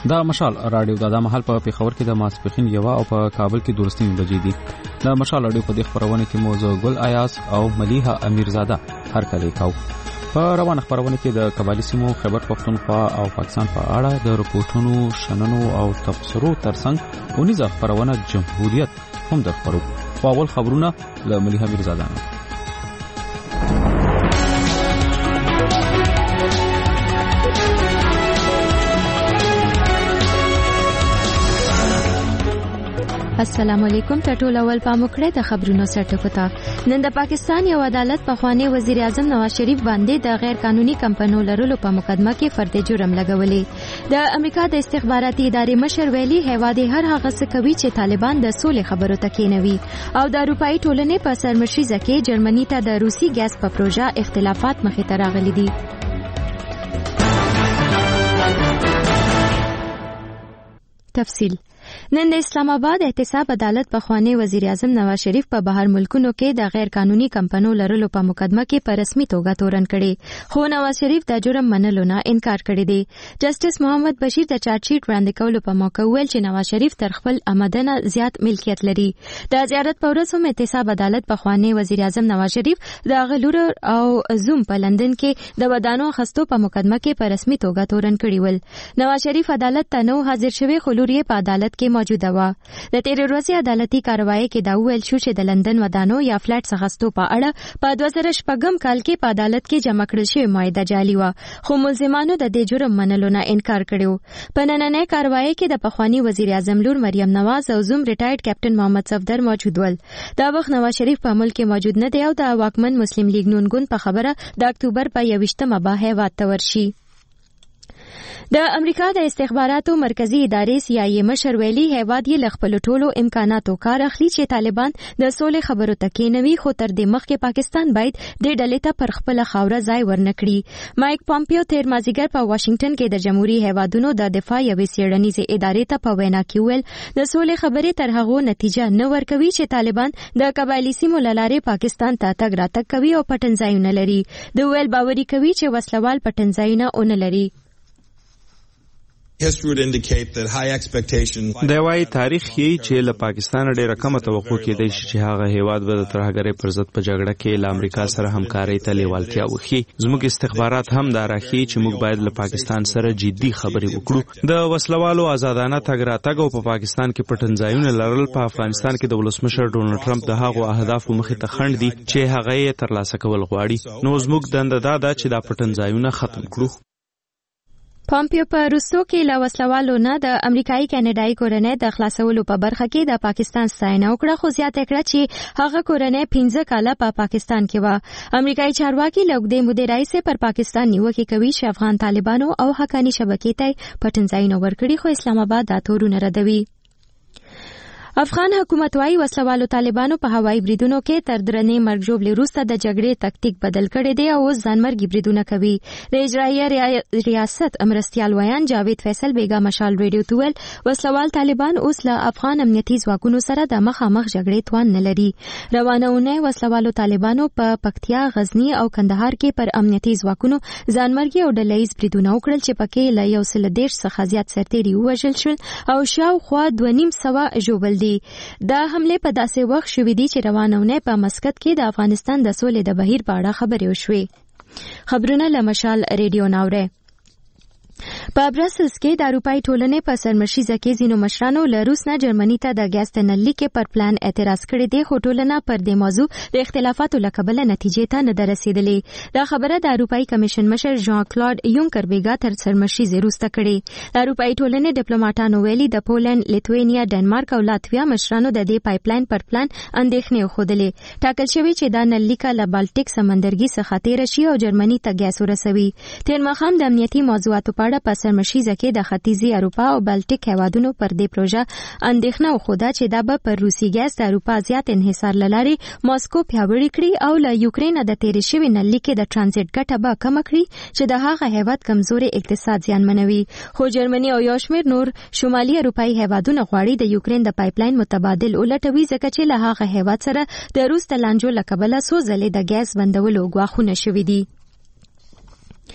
دا مشال رادیو د محل په پیښور کې د ماسپخین یو او په کابل کې 12 بجې دي. د مشال رادیو په دې خبرونه کې موضوع ګل ایاز او ملیحه امیرزاده هر کله کاو. په روانه خبرونه کې د قبایلی سیمو خیبر پختونخوا او پاکستان په اړه د رپورټونو شننو او تبصرو ترڅنګ اونیزه خبرونه جمهوریت هم د خبرو. اول خبرونه له ملیحه امیرزاده. السلام علیکم. ټول اول پام وکړئ د خبرونو سرټکوتا. نن د پاکستان یو عدالت په خوانی وزیر اعظم نواز شریف باندې د غیر قانوني کمپنیو لرلو په مقدمه کې فرد جرم لګولې. د امریکا د استخباراتي ادارې مشر ویلي هیواد هر هغه څه کوي چې طالبان د سولې خبرو ته کېنوي. او د اروپאי ټولنې په سرمشریزه کې جرمني ته د روسي ګاز په پروژه اختلافات مخې ته راغلي دي. تفصیل. نن د اسلام آباد احتساب عدالت په خوانی وزیر اعظم نواز شریف په بهر ملکونو کې د غیر قانوني کمپنیو لرلو په مقدمه کې په رسمي توګه تورن کړي، خو نواز شریف د جرم منلو نه انکار کړی دی. جسټس محمد بشیر د چارج شیټ وړاندې کولو په موقع ویل چې نواز شریف تر خپل آمدنه زیات ملکیت لري. د زیارت په ورځ هم احتساب عدالت په خوانی وزیر اعظم نواز شریف د غلور او زوم په لندن کې د ودانو خستو په مقدمه کې په رسمي توګه تورن کړي ول. نواز شریف عدالت ته نو حاضر شوی، خو لور یې په عدالت کې موجوده و. د تیر ورځې عدالتي کاروایی کې دا ویل شو چې د لندن ودانو یا فلټ څخهستو په اړه په 2016 کال کې په عدالت کې جمع کړل شوی معاهده جعلي و، خو ملزمانو د دې جرم منلو نه انکار کړو. په نننۍ کاروایی کې د پخوانی وزیر اعظم لور مریم نواز او زوم ریټایرډ کیپټن محمد صفدر موجود ول. دا وخت نواز شریف په ملک کې موجود نه دی او د واکمن مسلم لیگ نون ګوند په خبره د اکتوبر په 28مه به هیواد ته ورشي. د امریکا د استخباراتو مرکزی ادارې CIA مشر ویلي هیواد یې له خپلو ټولو امکاناتو کار اخلي چې طالبان د سولې خبرو ته کېنوي، خو تر دې مخکې پاکستان باید د ډلې ته پر خپله خاوره ځای ورنکړي. مایک پامپیو تیر مازدیګر په واشنگټن کې د جمهوریت هیوادونو د دفاع یوې څېړنیزې ادارې ته په وینا کې ویل د سولې خبرې تر هغو نتیجه نه ورکوي چې طالبان د قبایلي سیمو له لارې پاکستان ته تګ راتګ کوي او پټنځایونه لري. د ویل باوري کوي چې وسلوال پټنځایونه ونه لري. د وايي تاریخ یې چې له پاکستان ډېره کمه توقع کېدای شي چې هغه هیواد به د ترهګرۍ پر ضد په جګړه کې له امریکا سره همکارۍ ته لیوالتیا وښيي. زموږ استخبارات هم دا راښيي چې موږ باید له پاکستان سره جدي خبرې وکړو. د وسلوالو آزادانه تګ راتګ او په پاکستان کې پټنځایونه لرل په افغانستان کې د ولسمشر ډونالډ ټرمپ د هغو اهدافو مخې ته خنډ دي چې هغه یې ترلاسه کول غواړي. نو زموږ دنده دا ده چې دا پټنځایونه ختم کړو. پامپیو په روسو کې له وسلوالو نه د امریکایي کاناډایي کورنۍ د خلاصولو په برخه کې د پاکستان ستاینه وکړه، خو زیاته کړه چې هغه کورنۍ 15 کاله په پاکستان کې و. امریکایي چارواکي له اوږدې مودې راهیسې پر پاکستان نیوکې کوي چې افغان طالبانو او حقاني شبکې ته پټنځایونه ورکړي، خو اسلام آباد دا تورونه ردوي. افغان حکومت وايي وسلوالو طالبانو په هوایي بریدونو کې تر درنې مرګ ژوبلې وروسته د جګړې تکتیک بدل کړی دی او اوس ځانمرګي بریدونه کوي. د اجرایه ریاست امرستیال ویان جاوید فیصل بیګا مشال ریډیو ته ویل وسلوال طالبان اوس له افغان امنیتي ځواکونو سره د مخامخ جګړې توان نه لري. روانه اونۍ وسلوالو طالبانو په پکتیا، غزنی او کندهار کې پر امنیتي ځواکونو ځانمرګي او ډلهییز بریدونه وکړل چې پکې له 130 څخه زیات سرتیري ووژل شول او شاوخوا 250 ژوبل دي. دا حمله په داسې وخت شوې دي چې روانه اونۍ په مسقط کې د افغانستان د سولې د بهیر په اړه خبرې وشوې. خبرونه له مشال ریډیو ناوړه. په برسلز کې د اروپאי ټولنې په سرمشریزه کې ځینو مشرانو له روس نه جرمني ته د ګاز تنلي کې پر پلان اعتراض کړی دی، خو ټولنه پر دې موضوع د اختلافاتو له کبله نتیجې ته نه ده رسېدلې. دا خبره د اروپאי کمیشن مشر ژان کلاډ یونکر بیګا تر سرمشریزې وروسته کړې. د اروپאי ټولنې ډیپلوماټانو ویلي د پولند، لیتوانیا، ډنمارک او لاتویا مشرانو د دې پایپلاین پر پلان اندېښنې وښودلې. ټاکل شوی چې دا نلیکه له بالټیک سمندرګي څخه تېره شي او جرمني ته ګاز ورسوي. تېر ماښام د امنیتي موضوعاتو په اړه په سرمشریزه کې د ختیځي اروپا او بالټیک هیوادونو پر دې پروژه اندېښنه وښوده چې دا به پر روسي ګاز د اروپا زیات انحصار له لارې ماسکو پیاوړې کړي او له یوکرین د تېرې شوې نلیکې د ټرانزیټ ګټه به کمه کړي چې د هغه هیواد کمزوري اقتصاد زیانمنوي. خو جرمني او یو شمېر نور شمالي اروپایي هیوادونه غواړي د یوکرین د پایپلاین متبادل ولټوي، ځکه چې له هغه هیواد سره د روس د لانجو له کبله څو ځلې د ګاز بندولو ګواښونه شوي دي.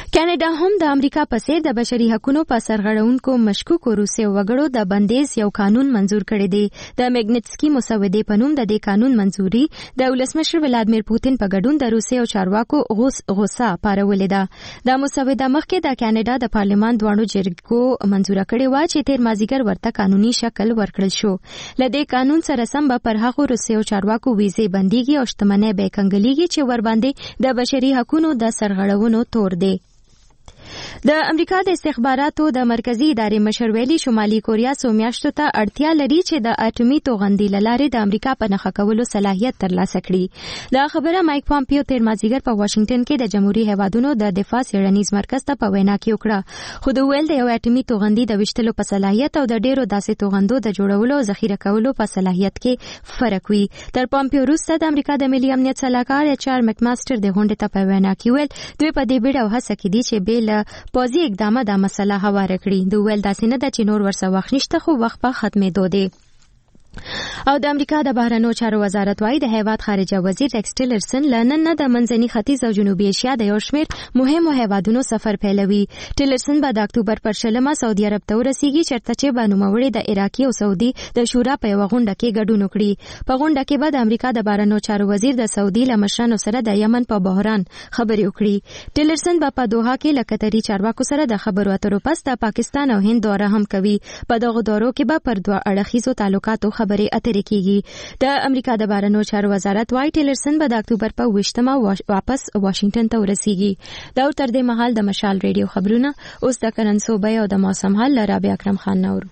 کاناډا هم د امریکا په څیر د بشري حقوقو په سرغړونکو مشکوکو روسي وګړو د بندیز یو قانون منزور کړی دی. د میګنټسکي مسودې په نوم د دې قانون منزوري د ولسمشر ولادیمیر پوتین په ګډون د روسي او چارواکو غوسه پارولې ده. د مسوده مخکې د کاناډا د پارلمان دوانو جرګو منزور کړی و چې تیر مازیګر ورته قانوني شکل ورکړل شو. لدې قانون سره سم به پر هغو روسي او چارواکو ویزې بنديږي او شتمنۍ به کنګلېږي چې ور باندې د بشري حقوقو د سرغړونو تور دی. د امریکا د استخباراتو د مرکزی ادارې مشر ویلي شمالي کوریا څو میاشتو ته اړتیا لري چې د اټومي توغندي لارې د امریکا په نښه کولو صلاحیت ترلاسه کړي. دا خبره مایک پامپیو تیر مازیګر په واشنگټن کې د جمهوریت هیوادونو د دفاع څېړنیز مرکز ته په وینا کې وکړه. خو د ویل د یو اټومي توغندي د وشتلو په صلاحیت او د ډیرو داسې توغندو د جوړولو او ذخیره کولو په صلاحیت کې فرق وي. تر پامپیو وروسته د امریکا د ملي امنیت سلاکار HR مکماستر د غونډې ته په وینا کې ویل دوی په دې بیړه او هڅه کې دي چې بیل پوزي اقدامات د مسله هواره کړي. دوی ویل داسې نه ده چې نور ورسره وخت نشته خو وخت په ختمېدو دی. او د امریکا د بهرنیو چارو وزارت وايي د هیواد خارجه وزیر ریکس ټیلرسن لنن نه د منځني ختیځ او جنوبي اسیا د یو شمېر مهمو هیوادونو سفر پیلوي. ټیلرسن به د اکتوبر پر 20 سعودي عرب ته ورسیږي چېرته چې به نوموړي د عراقي او سعودي د شورا په یو غونډه کې ګډون وکړي. په غونډه کې به د امریکا د بهرنیو چارو وزیر د سعودي له مشرانو سره د یمن په بحران خبرې وکړي. ټیلرسن به په دوحه کې له قطري چارواکو سره د خبرو اترو پس د پاکستان او هند دوره هم کوي. په دغه دورو کې به پر دوه اړخیزو تعلقاتو خبرې اترې کیږي. د امریکا د بهرنیو چارو وزارت وايي ټیلرسن به د اکتوبر په 20 واپس واشنگټن ته ورسیږي. دا تر دې مهال د مشال ریډیو خبرونه اوس د کرنسوبې او د موسم حال رابعه اکرم خان نورو.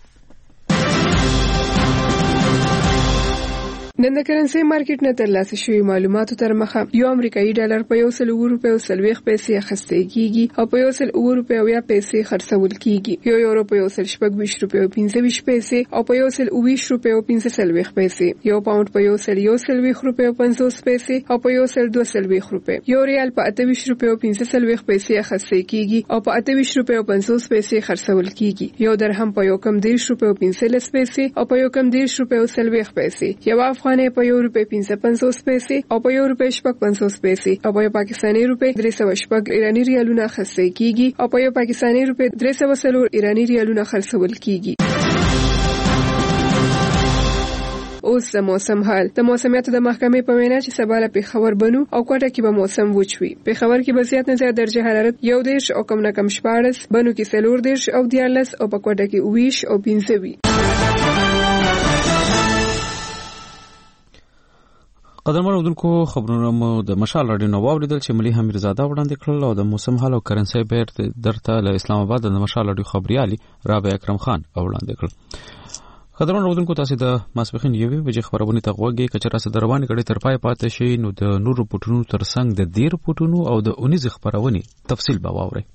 نن د کرنسي مارکیټ نه ترلاسه شوی معلوماتو تر مخه یو امریکایي ډالر په 100 روپیو 30 پیسې اخیستل کیږي او په 100 روپیو یا پیسې خرڅول کیږي. یو یورو په 120 روپیو 25 پیسې او په 120 روپیو 15 پیسې. یو پاوند په 120 روپیو 50 پیسې او په 120 روپیو. یو ریال په 28 روپیو 15 پیسې اخیستل کیږي او په 28 روپیو 50 پیسې خرڅول کیږي. یو درهم په 1.10 روپیو 15 پیسې او په 1.10 روپیو 30 پیسې. یو افغانۍ په €1.55 پیسې او په €1.55 پیسې او په پاکستاني روپی 300 ایرانی ریالونه خرڅول کیږي او په پاکستاني روپی 300 ایرانی ریالونه خرڅول کیږي. اوس د موسم حال. د موسمیاتو د محکمې په وینا چې سبا له پیښور بنو او کوټه کې به موسم وچوي. پیښور کې به زیات نه زیات درجه حرارت 11 او کم نه کم 14، بنو کې 14 او 14 او په کوټه کې 20 او 15 وي. قدرمن اردوونکو خبرونه مو د مشال راډیو نو واوریدل چې ملي امیر زاده وړاندې کړل او د موسم حال او کرنسي بیر درته له اسلام آباد د مشال راډیو خبريالي رابعه اکرم خان وړاندې کړل. قدرمن اردوونکو تاسو د ماسپخین یوې بجې خبرونه ته غوږی کچرا سره روانه کړي تر پای پاتې شي نو د نورو پټونو ترڅنګ د دیر پټونو او د 19 خبرونه تفصیل به واوري.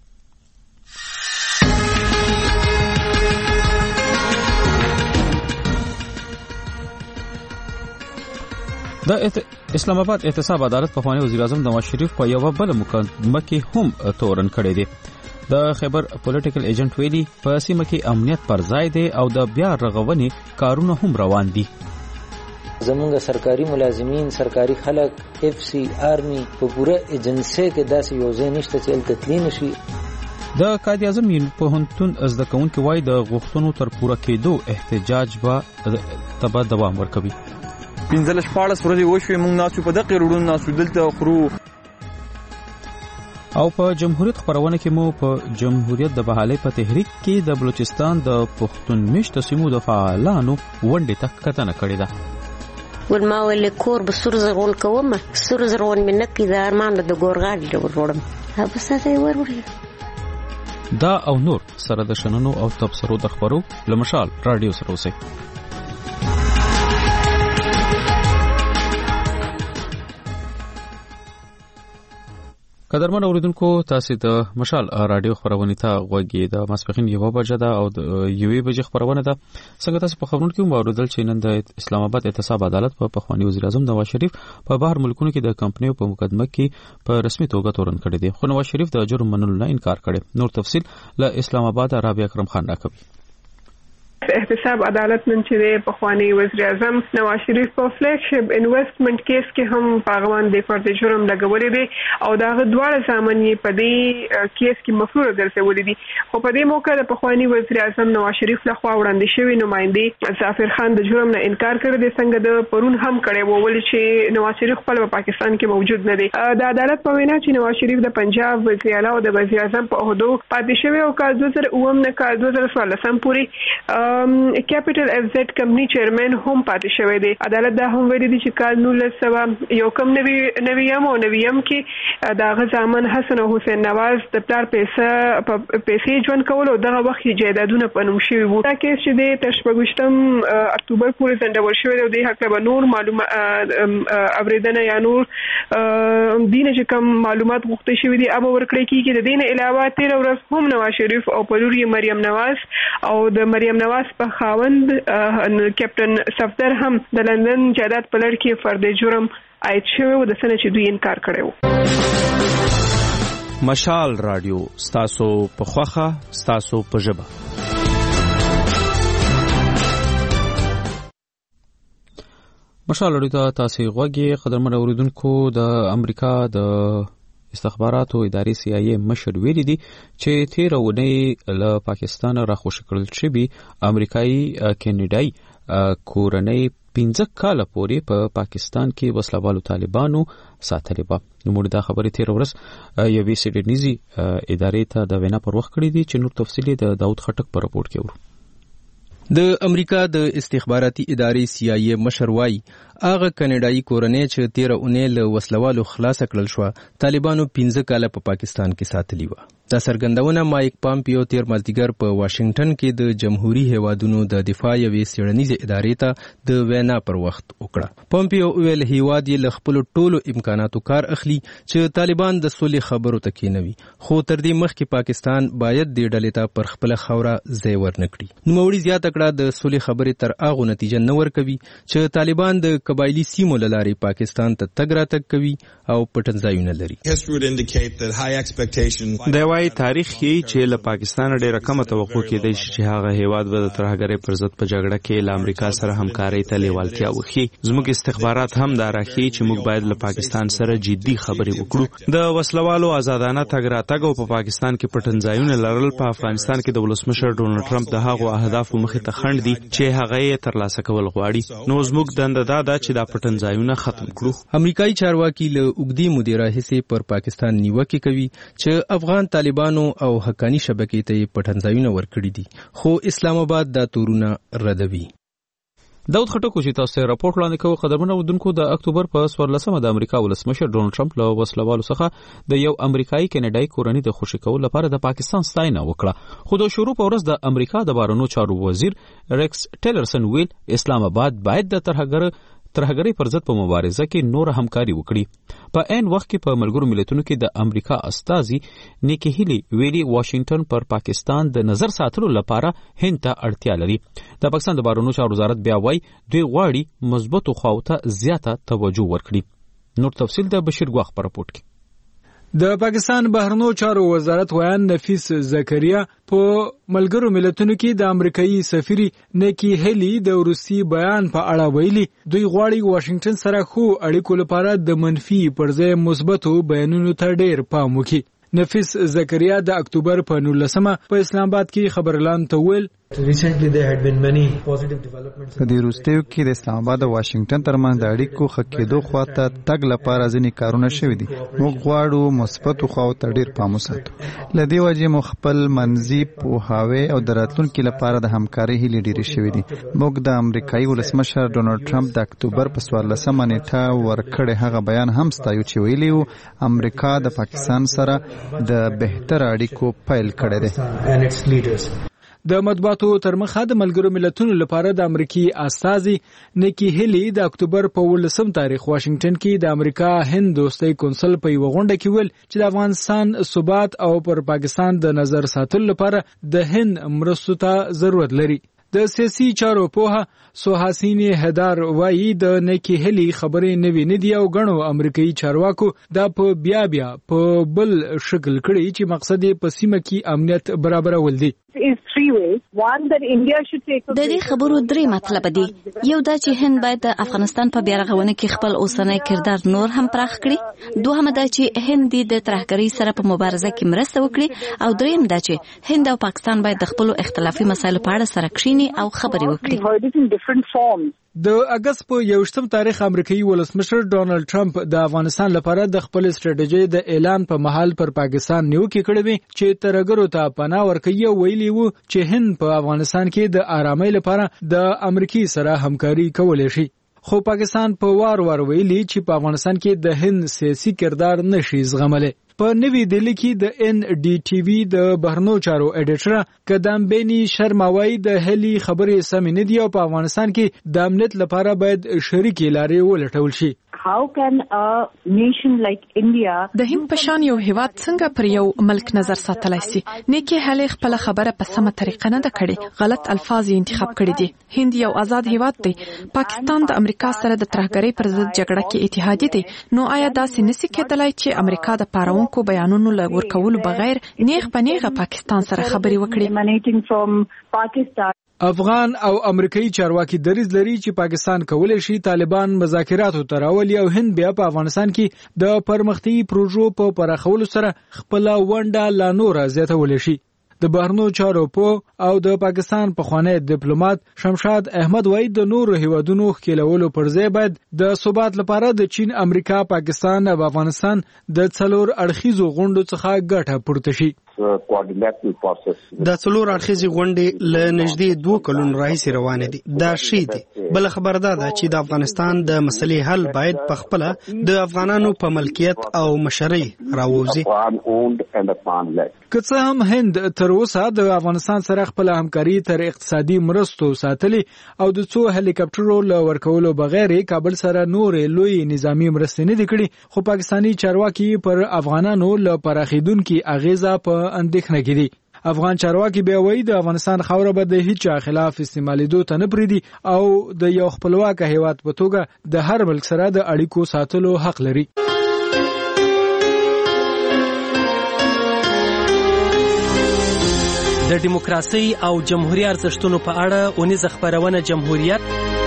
د اسلام آباد احتساب عدالت په خوانی وزیر اعظم نواز شریف په یو بل مقدمه کې هم تورن کړی دی. د خیبر پولیټیکل ایجنټ ویلي په سیمه کې امنیت پر ځای دی او د بیا رغونې کارونه هم روان دي. زمونږ سرکاري ملازمین، سرکاري خلک، FC آرمي په پوره ایجنسی کې داسې یو ځای نشته چې التتلی نشي. د قائد اعظم پوهنتون زده کوونکي وایي د غوښتنو تر پوره کېدو احتجاج به دوام ورکوي. 15-14 ورځې وشوي موږ ناسو په دغه روډونو ناسو دلته خرو. او په جمهوریت خبرونه کې مو په جمهوریت د بحالي په تحریک کې د بلوچستان د پښتون مشت سیمو د فعالانو ونډه تک کتنه کړې ده. ولما ول کور به سر زغون کومه سر زغون منکې د ارمان د ګورغاډي وروړم ها بس ته وروري. دا او نور سره د شننو او تبصرو د خبرو لمشال رادیو سره اوسئ. قدرمن اوریدونکو تاسو د مشال رادیو خبرونه ته غوږی د ماسپخین یو بجه ده او د یوې بجې خبرونه ده. څنګه تاسو په خبرونو کې موردل چې نن د اسلام آباد احتساب عدالت په پخوانی وزیر اعظم نواز شریف په بهر ملکونو کې د کمپنیو په مقدمه کې په رسمي توګه تورن کړی دی، خو نواز شریف د جرم منلو نه انکار کړي. نور تفصیل له اسلام آباد رابعه اکرم خان راکوي. احتساب عدالت نن چې په خواني وزیر اعظم نواز شریف په فلیګ شپ انویسټمنٹ کیس کې هم پاغوان د فرد جرم لګولې دي او دا غواړي ځامن یې په دې کیس کې مفروض ګرځولې دي. خو په دې موقع د پخوانی وزیر اعظم نواز شریف لخوا وړاندې شوی نمائندې ظافر خان د جرم نه انکار کړی دی، څنګه د پرون هم کړی وو ولې چې نواز شریف خپل په پاکستان کې موجود نه دی. د عدالت په وینا چې نواز شریف د پنجاب وزیر اعلی او د وزیر اعظم په عہدو پاتې شوی او کال 2009 نه کال 2014 پورې کیپټل اف زد کمپنی چیرمن هم پاتې شوی دی. عدالت دا هم ویلي دی چې کال 1999 او 90 کې دا غزامن حسن او حسین نواز د پلار پیسې ژوند کول او دغه وخت جایدادونه پنوم شوی وو. دا کیس چې د 28 اکتوبر پورې ځنډول شوی دی، د حق له نور معلومات اوریدنه یا نور دینه چې کوم معلومات غوښتل شوی دي اب ورکړی کیږي. د دین علاوه 13 ورځې هم نواز شریف او پلوري مریم نواز او د مریم نواز په خاوند کیپټن صفدر هم د لندن جایداد په لړ کې فرد جرم عاید شوی و، د سنه چې دوی انکار کړی و. مشال رادیو ستاسو په خوخه ستاسو په ژبه. مشال رادیو ته تاسو غوږی قدرمن اوریدونکو. د امریکا د استخباراتو ادارې CIA مشر ویلي دي چې 13 ونې له پاکستان راخوش کړل شوی امریکایي کینیډای کورنۍ 15 کال پورې په پاکستان کې وسلوالو طالبانو ساتلې و. نو دا خبرې 13 ورځ یوې سیډنیزي ادارې ته د وینا پر وخت کړې دي چې نور تفصیلی د داود خټک په راپورټ کې ورو. د امریکا د استخباراتي ادارې CIA مشر وایي هغه کینیډایي کورنۍ چې 13 اونۍ له وسلوالو خلاص کړل شو طالبانو 15 کال په پاکستان کې ساتلی و. دا څرګندونه مایک پامپیو تیر مازدیګر په واشنگټن کې د جمهوریت هیوادونو د دفاع یوې څېړنیزې ادارې ته د وینا پر وخت وکړه. پامپیو ویل هیواد یې له خپلو ټولو امکاناتو کار اخلي چې طالبان د سولې خبرو ته کېنوي، خو تر دې مخکې پاکستان باید دې ډلې ته پر خپله خاوره ځای ورنکړي. نوموړي زیاته کړه د سولې خبرې تر هغو نتیجه نه ورکوي چې طالبان د قبایلي سیمو له لارې پاکستان ته تګ راتګ کوي او پټنځایونه لري. تاریخ کې چې له پاکستان ډېره کمه توقع کېدای شي چې هغه هیواد به د ترهګرۍ پر ضد په جګړه کې له امریکا سره همکارۍ ته لیوالتیا وکړي. زموږ استخبارات هم دا راښيي چې موږ باید له پاکستان سره جدي خبرې وکړو. د وسلوالو آزادانه تګ راتګ او په پاکستان کې پټنځایونه لرل په افغانستان کې د ولسمشر ډونالډ ټرمپ د هغو اهدافو مخې ته خنډ دي چې هغه یې ترلاسه کول غواړي. نو زموږ دنده دا ده چې دا پټنځایونه ختم کړو. امریکایي چارواکي له اوږدې مودې راهیسې پر پاکستان نیوکې کوي چې افغان طالبانو او حقانی شبکې ته پټنځایونه ورکړي دي، خو اسلام آباد دا تورونه ردوي. داود خټک چې تاسو راپورټ وړاندې کوي قدرمن اوریدونکو. د اکتوبر په 14 د امریکا ولسمشر ډونالډ ټرمپ له وسلوالو څخه د یو امریکایي کینیډایي کورنۍ د خوشی کولو لپاره د پاکستان ستاینه وکړه. خو د شروع په ورځ د امریکا د بهرنیو چارو وزیر ریکس ټیلرسن ویل اسلام آباد باید د ترهګرۍ پر ضد په مبارزه کې نور همکاري وکړي. په عین وخت کې په ملګرو ملتونو کې د امریکا استازي نیکی هیلی ویلي واشنگټن پر پاکستان د نظر ساتلو لپاره هند ته اړتیا لري. د پاکستان د بهرنیو چارو وزارت بیا وایي دوی غواړي مثبتو خواو ته زیاته توجه ورکړي. نور تفصیل د بشیر ګواخ په راپورټ کې. د پاکستان بهرنیو چارو وزارت ویان نفیس زکریا په ملګرو ملتونو کې د امریکایي سفیر نیکی هیلی د روسي بیان په اړه ویلي دوی غواړي واشنگټن سره خو اړیکو لپاره د منفي پر ځای مثبتو بیانونو ته ډېر پام وکړي. نفیس زکریا د اکتوبر په 19 په اسلام آباد کې خبرلان ته ویل Recently there had been many positive developments. د روستیو کې د اسلام آباد او واشنگټن ترمنځ د اړیکو خکېدو خواته تګ لپاره ځینې کارونه شوي دي. موږ غواړو مثبتو خواو ته ډېر پام وساتو. له دې وجې مو خپل منځي پوهاوی او د راتلونکي لپاره د همکارۍ هیلې ډېرې شوي دي. موږ د امریکایي ولسمشر ډونالډ ټرمپ د اکتوبر په 14 نیټه ورکړی هغه بیان هم ستایو چې ویلي و امریکا د پاکستان سره د بهتر اړیکو پیل کړی دی. د مطبوعاتو تر مخه د ملګرو ملتونو لپاره د امریکای استازي نیکی هیلی د اکتوبر په 18 تاریخ واشنگټن کې د امریکا هند دوستۍ کونسل په یو غونډه کې ویل چې د افغانستان ثبات او پر پاکستان د نظر ساتلو لپاره د هند مرستو ته ضرورت لري. د سیاسي چارو پوها سوحاسین هدار وایي د نیکی هیلی خبرې نوی نه دی او غنو امریکایي چارواکو دا په بیا په بل شکل کړی چې مقصد یې په سیمه کې امنیت برابرول دی. د دې خبرو درې مطلب دي. یو دا چې هند باید د افغانستان په بیارغونه کې خپل اوسنی کردار نور هم پراخ کړي. دوهم دا چې هند د ترهګرۍ سره په مبارزه کې مرسته وکړي. او دریم دا چې هند او پاکستان باید د خپل اختلافي مسایلو په اړه سره کښیني او خبرې وکړي. د اگست په 21 تاریخ امریکایي ولسمشر ډونالد ټرمپ د افغانستان لپاره د خپل استراتیژي د اعلان په محل پر پاکستان نیوکې کړې وې چې ترهګرو ته پناه ورکوي. ویلي وو چې هند په افغانستان کې د آرامۍ لپاره د امریکای سره همکاري کولای شي. خو پاکستان په وار ویلي چې په افغانستان کې د هند سیاسي کردار نشي زغملی. په نوی دلی کې د ان ډي ټي وی د بهرنو چارو اډیټر کدامبینی شرما وايي د هلي خبرې سم نه دی او په افغانستان کې د امنیت لپاره باید شریکې لارې ولټول شي. How can a nation like India د هند په شان یو هیواد څنګه پر یو ملک نظر ساتلای شي؟ نیکه هلي خپل خبره په سمه طریقه نه ده کړې، غلط الفاظ یې انتخاب کړي دي. هند یو آزاد هیواد دی. پاکستان د امریکا سره د ترهګرۍ پر ضد جګړه کې اتحادیه دی. نو آیا داسې نسی کېدلای چې امریکا د پاروونکو بیانونو له ورکولو بغیر نیغ په نیغه پاکستان سره خبرې وکړي؟ افغان او امریکایي چارواکي دریځ لري چې پاکستان کولای شي طالبان مذاکراتو ته راولي او هند بیا په افغانستان کې د پرمختیايي پروژو په پراخولو سره خپل ونډه لا نور زیاتولی شي. د بهرنو چارو او د پاکستان پخوانی ډیپلوماټ شمشاد احمد وايي د نورو هیوادونو ښکیلولو پر ځای باید د ثبات لپاره د چین، امریکا، پاکستان او افغانستان د څلور اړخیزو غونډو څخه ګټه پورته شي. دا څلور اړخیزې غونډې له نږدې 2 کلونو راهیسې روانې دي. دا شی دي. بل خبر دا ده چې د افغانستان د مسلې حل باید په خپل د افغانانو په ملکیت او مشرۍ راووزي. که څه هم هند تر اوسه د افغانستان سره خپل همکاري تر اقتصادي مرستو ساتلي او د څو هلیکاپټرو له ورکولو بغیر کابل سره نور لوی نظامی مرستې نه دي کړي، خو پاکستانی چارواکي پر افغانانو له پراخیدونکو اغیزه په اندېښنه کې دي. افغان چارواکي بیا وایي د افغانستان خاوره به د هیڅ خلاف استعمالیدو ته نه پریدي او د یو خپلواک هیواد په توګه د هر ملک سره د اړیکو ساتلو حق لري. د دیموکراسي او جمهوریت ارزښتونو په اړه اونیزه خبرونه جمهوریت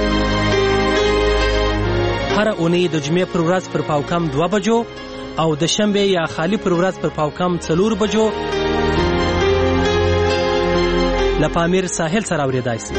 هر اونۍ د جمعې پر ورځ پر پاوکم 2 بجو او د شنبه یا خالی پر ورځ پر پاوکم 4 بجو لپامیر ساحل سره اوریدای شي.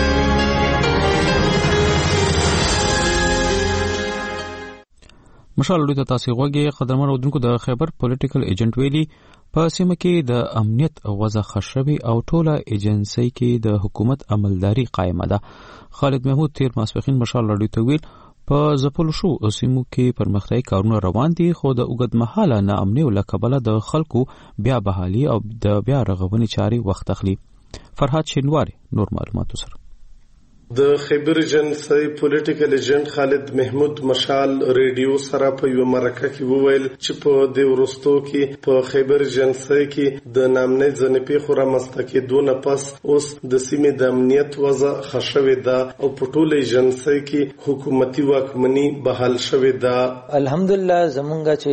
مشال لوی ته تاسو غوږی قدرمن اودونکو د خیبر پولیټیکل ایجنټ ویلي په سیمه کې د امنیت وضع خشبي او ټوله ایجنسی کې د حکومت عملداري قائمه ده. خالد محمود تیر ماسپخین مشال لوی ته ویل په زپل شو سیمو کې پرمختیايي کارونه روان دي، خو د اوږد مهاله ناامنۍ له کبله د خلکو بیا بحالي او د بیا رغونې چاري وخت اخلي. فرهاد شینواری نور معلومات سره. د خیبر ایجنسی پولیټیکل ایجنټ خالد محمود مشال ریډیو سره په یو مرکه کې وویل چې په دې ورستو کې په خیبر ایجنسی کې د نامنۍ ځنې پیښو رامنځته کېدو نه پس اوس د سیمې د امنیت وضع ښه شوې ده او په ټوله ایجنسی کې حکومتي واکمني بحال شوې ده. الحمدلله زمونږ چې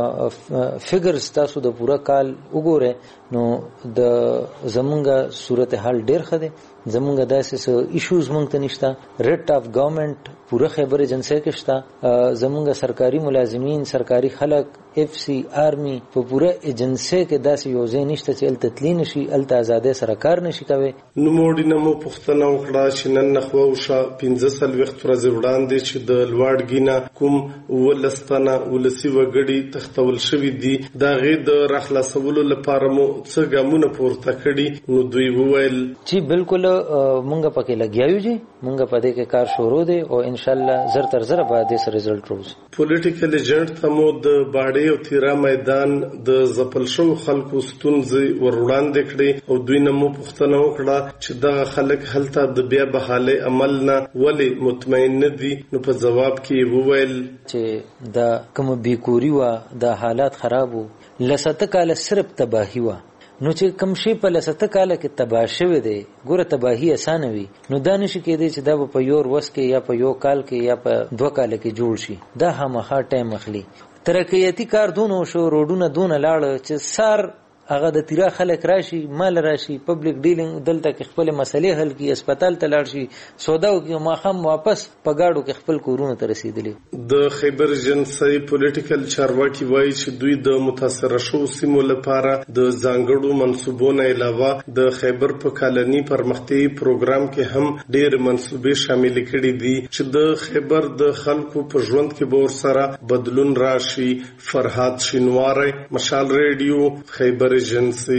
فګرز تاسو د پوره کال وګوره نو د زمونږ صورتحال ډېر ښه دی. زمونږ داسې ایشوز مونږ ته نشته. ریټ اف گورنمنت پوره خیبر ایجنسی کې شته. زمونږ سرکاري ملازمین، سرکاري خلک، اف سی آرمی په پوره ایجنسی کې داسې یو ځای نشته چې الته تللی نشي، الته ازادۍ سره کار نشي کوي. نوموړي نه مو پوښتنه وکړه چې نن نحوه وشه 15 ورځې وړاندې چې د لوړګي نه کوم 19 تنه ولسي وګړي تختول شوي دي، د هغې د راخلاصولو لپاره مو څه ګامونه پورته کړي. نو دوی وویل چې بالکل مونږ پکې لګیا یو، چې مونږ په دې کې کار شروع دی او ان شاء الله زر تر زر به دې سره رزلټ راوځي. پولیټیکل ایجنټ ته مو د باډې او تیرا میدان د ځپل شو خلکو ستونزې وروړاندې کړې او دوی نه مو پوښتنه وکړه چې دغه خلک هلته د بیا بحالۍ عمل نه ولې مطمئن نه دي. نو په جواب کې وویل چې دا کوم بیکوري و، دا حالات خراب وو، لسته کاله صرف تباہی و. نو چې کم شي په لسته کاله کې تباه شوی دی، ګوره تباہی اسانه وي، نو دا نشي کېدی چې دا په یو ورځ کې یا په یو کال کې یا په 2 کال کې جوړ شي. دا هماغه ټایم اخلي. ترقیاتی کار دونو شو، روډونه دونه لاړ چې سار هغه د تیرا خلک راشي مال راشي پبلک ډیلینګ دلته کې خپل مسلې حل کی هسپتال ته لاړ شي سوداو کې ماخم واپس په گاډو کې خپل کورونه ته رسیدلې. د خیبر ایجنسی پولیټیکل چارواکي وایي چې دوی د متاثره شوو سیمو لپاره د ځانګړو منصوبونو علاوه د خیبر په کالني پرمختیايي پروګرام کې هم ډېر منصوبې شامل کړي دي چې د خیبر د خلکو په ژوند کې به ورسره بدلون راشي. فرهاد شینواری، مشال ریډیو، خیبر ایجنسی.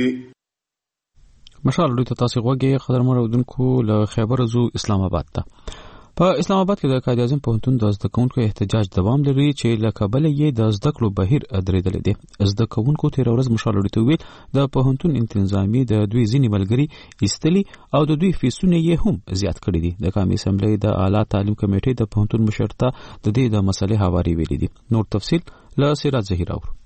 مشال ریډیو ته تاسو غوږی قدرمن اودونکو له خیبر زو اسلام آباد ته. په اسلام آباد کې د قائد اعظم پوهنتون د زده کوونکو احتجاج دوام لري چې له کابل یې د زده کړو بهیر درېدل دي. زده کوونکو تیر ورځ مشال ریډیو ته ویل د پوهنتون انتظامی د دوی ځینی ملګری ایستلي او د دوی فیسونه یې هم زیات کړي دي. د قومي اسمبلی د اعلی تعلیم کمیټې د پوهنتون مشرتا د دې د مسلې حواله ویلي دي. نور تفصیل له سراج زهیر اور.